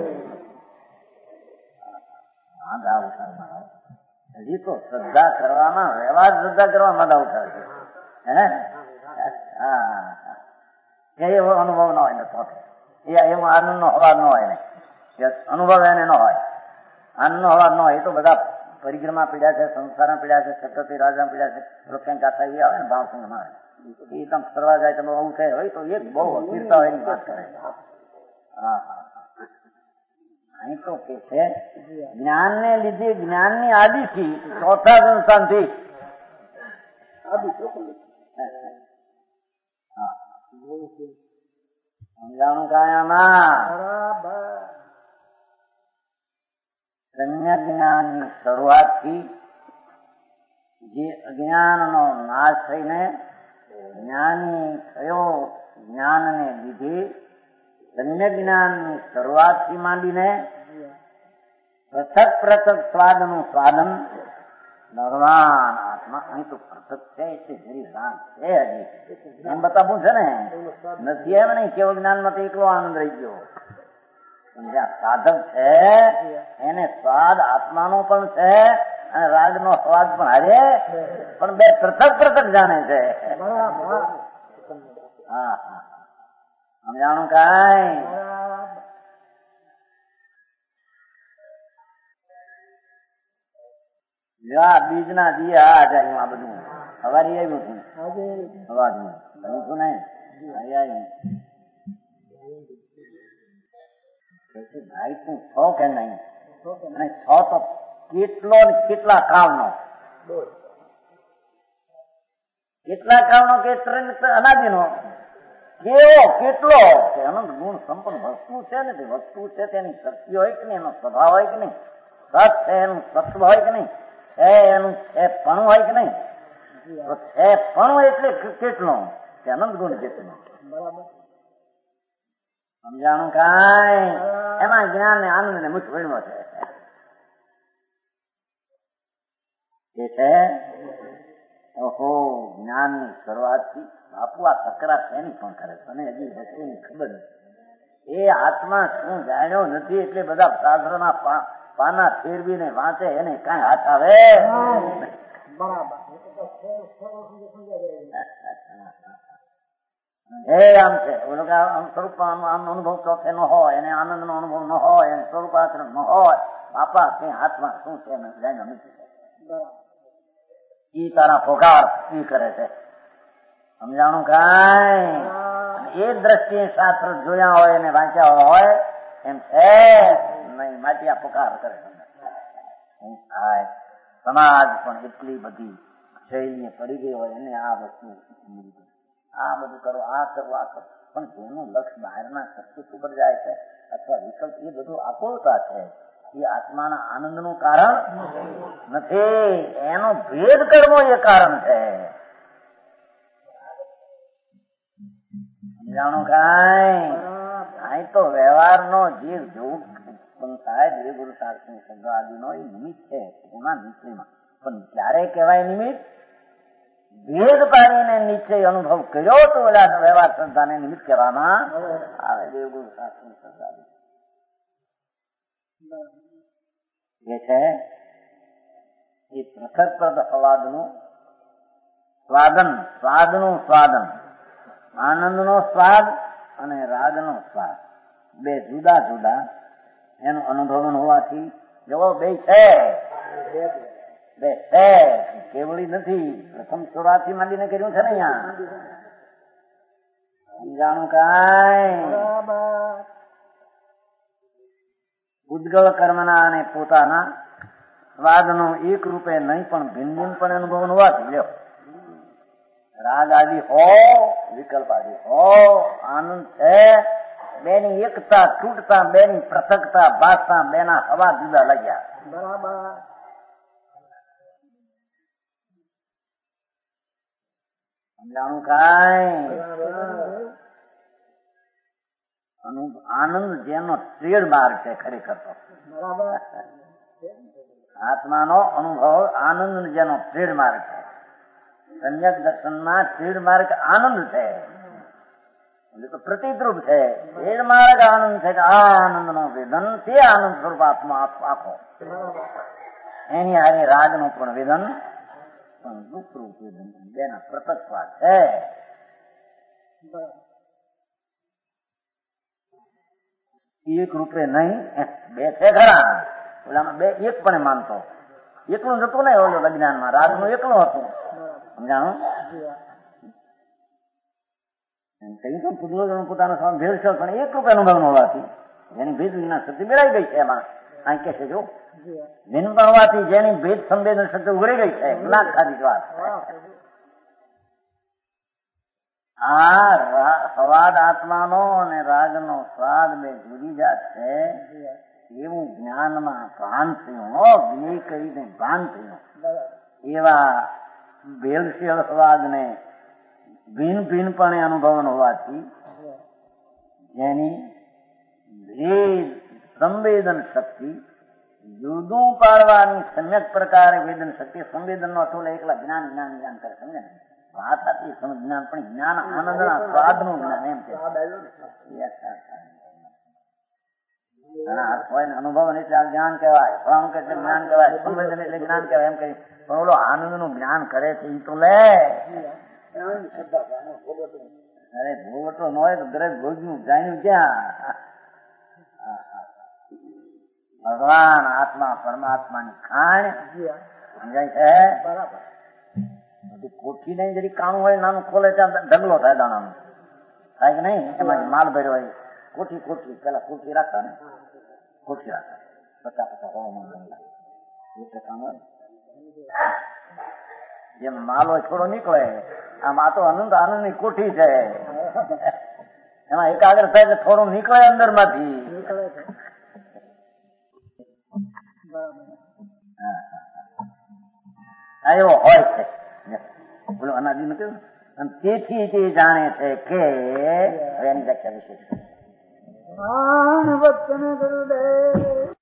B: હજી તો શ્રદ્ધા કરવામાં, વ્યવહાર શ્રદ્ધા કરવા માદા ઉઠાવે છે. એવો અનુભવ ન હોય ને તો એવો આનંદ નો હવાજ ન હોય ને, અનુભવ એને ન હોય, આનંદ નો હવાજ ન હોય. એ તો બધા પરિક્રમા પીડ્યા છે, સંસારમાં પીડ્યા છે, છત્રપતિ રાજા પીડ્યા છે, ક્યાંક ગાથા એ આવે ને ભાવસંગ મારે, એ તમે ફરવા જાય તમે આવું થાય હોય તો એ બહુ અસ્થિરતા હોય એની વાત કરે. અહીં તો કે છે જ્ઞાન ને લીધે, જ્ઞાનની આદિથી ચોથા સંસ્થાનથી સમજાણું કાયામાં સમ્યક જ્ઞાનની શરૂઆતથી જે અજ્ઞાનનો નાશ થઈને જ્ઞાની થયો, જ્ઞાનને લીધે સમ્યક જ્ઞાનની શરૂઆતથી માંડીને પૃથક પૃથક સ્વાદનું સ્વાદન ભગવાન આત્મા અહીં તો પૃથક છે, એટલે જરી રાગ છે હજી એમ બતાવવું છે ને, નથી એમ નહીં કેવો જ્ઞાનમાં તો એકલો આનંદ રહી ગયો. જ્યાં સાધક છે એને સ્વાદ આત્માનો પણ છે અને રાગનો સ્વાદ પણ હારે, પણ બે પૃથક પૃથક જાણે છે. હા સમજાણું કઈ? બીજ ના દિયા આ જાય, આ બધું સવારી આવ્યું હતું અવાજનું છું ને, ભાઈ તું છો કે નહીં, અને છો તો કેટલો કેટલા કાળનો, કેટલા કાળનો કે અનાદિનો કેવો કેટલો અનંત ગુણ સંપન્ન વસ્તુ છે ને, તે વસ્તુ છે તેની શક્તિ હોય કે નહીં, એનો સ્વભાવ હોય કે નહીં, સત છે એનું સત્વ હોય કે નહીં, છે એનું છે પણ હોય કે નહીં, તો છે પણ એટલે કેટલો તે અનંત ગુણ કેટલો. બરાબર. સમજાણું કઈ? એમાં જ્ઞાન ને આનંદ ને મુખ્ય ભણવો છે. એ છે ઓહો જ્ઞાનની શરૂઆતથી બાપુ આ તકરાર શેની પણ કરે છે, અને હજી વસ્તુની ખબર નથી. એ આત્મા શું જાણ્યો નથી એટલે બધા શાસ્ત્રના પાના ફેરવીને વાંચે, એને કઈ હાથ આવે? એ આમ છે સ્વરૂપ અનુભવ ચોથે ન હોય, એને આનંદ નો અનુભવ ન હોય, એને સ્વરૂપ આચરણ ન હોય, બાપા કઈ હાથમાં શું છે એને જાણ્યો નથી. ઈ તારા પોકાર ઈ કરે છે. સમજાણું કઈ? એ દ્રષ્ટિએ શાસ્ત્ર જોયા હોય અને વાંચ્યા હોય એમ છે નહીં, માટે આ પોકાર કરે. સમાજ પણ એટલી બધી શૈલી પડી ગઈ હોય એને આ વસ્તુ, આ બધું કરો, આ કરો, આ કરો, પણ જેનું લક્ષ્ય બહારના શક્તિ ઉપર જાય છે અથવા વિકલ્પ, એ બધું આકુળતા છે, એ આત્માના આનંદનું કારણ નથી, એનો ભેદ કરવો એ કારણ છે. સમજાણું કઈ? અહીં તો વ્યવહારનો જે જોગ ઉત્પન્ન થાય, જે ગુરુ શાસ્ત્રની શબ્દ આદિનો એ નિમિત્ત છે એમાં નીચેમાં, પણ ક્યારે કહેવાય નિમિત્ત? ભેદ પાડીને નિશ્ચય અનુભવ કર્યો તો ઓલા વ્યવહાર શ્રદ્ધાને નિમિત્ત કહેવામાં આવે. દેવગુરુ શાસ્ત્રની શ્રદ્ધા એ છે એ પૃથક પદ અવાદનું સ્વાદન, આનંદનો સ્વાદ અને રાગનો સ્વાદ બે જુદા જુદા એનું અનુભવન હોવાથી એવો બે છે કેવળી નથી. પ્રથમ શરૂઆતથી માંડીને કર્યું છે ને અહીંયા સમજાણું કાંઈ ઉદ્ગલ કર્મના અને પોતાના સ્વાદનો એક રૂપે નહીં પણ ભિન્ન ભિન્ન પણ અનુભવન હોવાથી લ્યો રાગ આદિ હો વિકલ્પ આદિ હો આનંદ છે. બેની એકતા તૂટતા, બેની પૃથકતા ભાષતા, બેના હવા જુદા લાગ્યા. બરાબર સમજાણું કાંઈ? આનંદ જેનો ટ્રેડમાર્ક છે ખરેખર તો આત્માનો અનુભવ આનંદ જેનો ટ્રેડમાર્ક છે. સમ્યક દર્શનમાં ટ્રેડમાર્ક આનંદ છે, તો પ્રતિદ્રુપ છે. ટ્રેડમાર્ક આનંદ છે કે આ આનંદ નો વેદન તે આનંદ સ્વરૂપ આત્મા આખો એની હારે રાગ નું પણ વેદન પણ દુઃખરૂપ વેદન બેના પૃથકવાદ છે. એક રૂપે નહીં બે છે ખરા. ઓલામાં બે એક પણ માનતો એકલું જતું નહીં. ઓલો અજ્ઞાનમાં રાગ નું એકલું હતું. સમજાણું? કહ્યું તો પૂતળો પોતાનો સ્વામ ભેળસેળ પણ એક રૂપે અનુભવ હોવાથી જેની ભેદ વિના શક્તિ મેળાઈ ગઈ છે. એમાં અહીં કે છે જો ભિન્ન પણ હોવાથી જેની ભેદ સંવેદન શક્તિ ઉઘડી ગઈ છે. જ્ઞાન ખાધી વાત આ સ્વાદ આત્માનો અને રાગનો સ્વાદ બે જુદી જાત છે. એવું જ્ઞાનમાં ભાન થયું, વિનય કરીને ભાન થયું. એવા ભેળસેળ સ્વાદને ભિન્ન ભિન્નપણે અનુભવન હોવાથી જેની ભેદ સંવેદન શક્તિ જુદું પાડવાની સમ્યક પ્રકારે વેદન શક્તિ સંવેદન નો અટોલે એકલા જ્ઞાન જ્ઞાન જ્ઞાન કરે. સમજે ને વાત હતી જ્ઞાન પણ જ્ઞાન આનંદના સ્વાદ નું જ્ઞાન એમ કે અનુભવ એટલે જ્ઞાન કહેવાય, ફળાણું એટલે જ્ઞાન કહેવાય, સંવેદન એટલે જ્ઞાન કહેવાય એમ કહી. પણ ઓલો આનંદ નું જ્ઞાન કરે છે એ તો લે. અરે ભોગવટો ન હોય તો દરેક ભોગનું જાણ્યું ક્યાં? ભગવાન આત્મા પરમાત્માની ખાણ સમજાય છે. બરાબર બધું કોઠી નહીં જરી કાણું હોય નાનું ખોલે ત્યાં ઢગલો થાય દાણાનું થાય કે નહીં. એમાં માલ ભર્યો હોય કોઠી પેલા કોઠી રાખતા ને કોઠી રાખતા 50 કામ હોય જેમ માલ હોય થોડો નીકળે. આમ આ તો આનંદ ની કોઠી છે. એમાં એકાગ્ર થાય કે થોડું નીકળે અંદર માંથી. એવો હોય છે બોલો અનાદિ નું કેવું. અને તેથી તે જાણે છે કે એની વ્યાખ્યા વિશેષ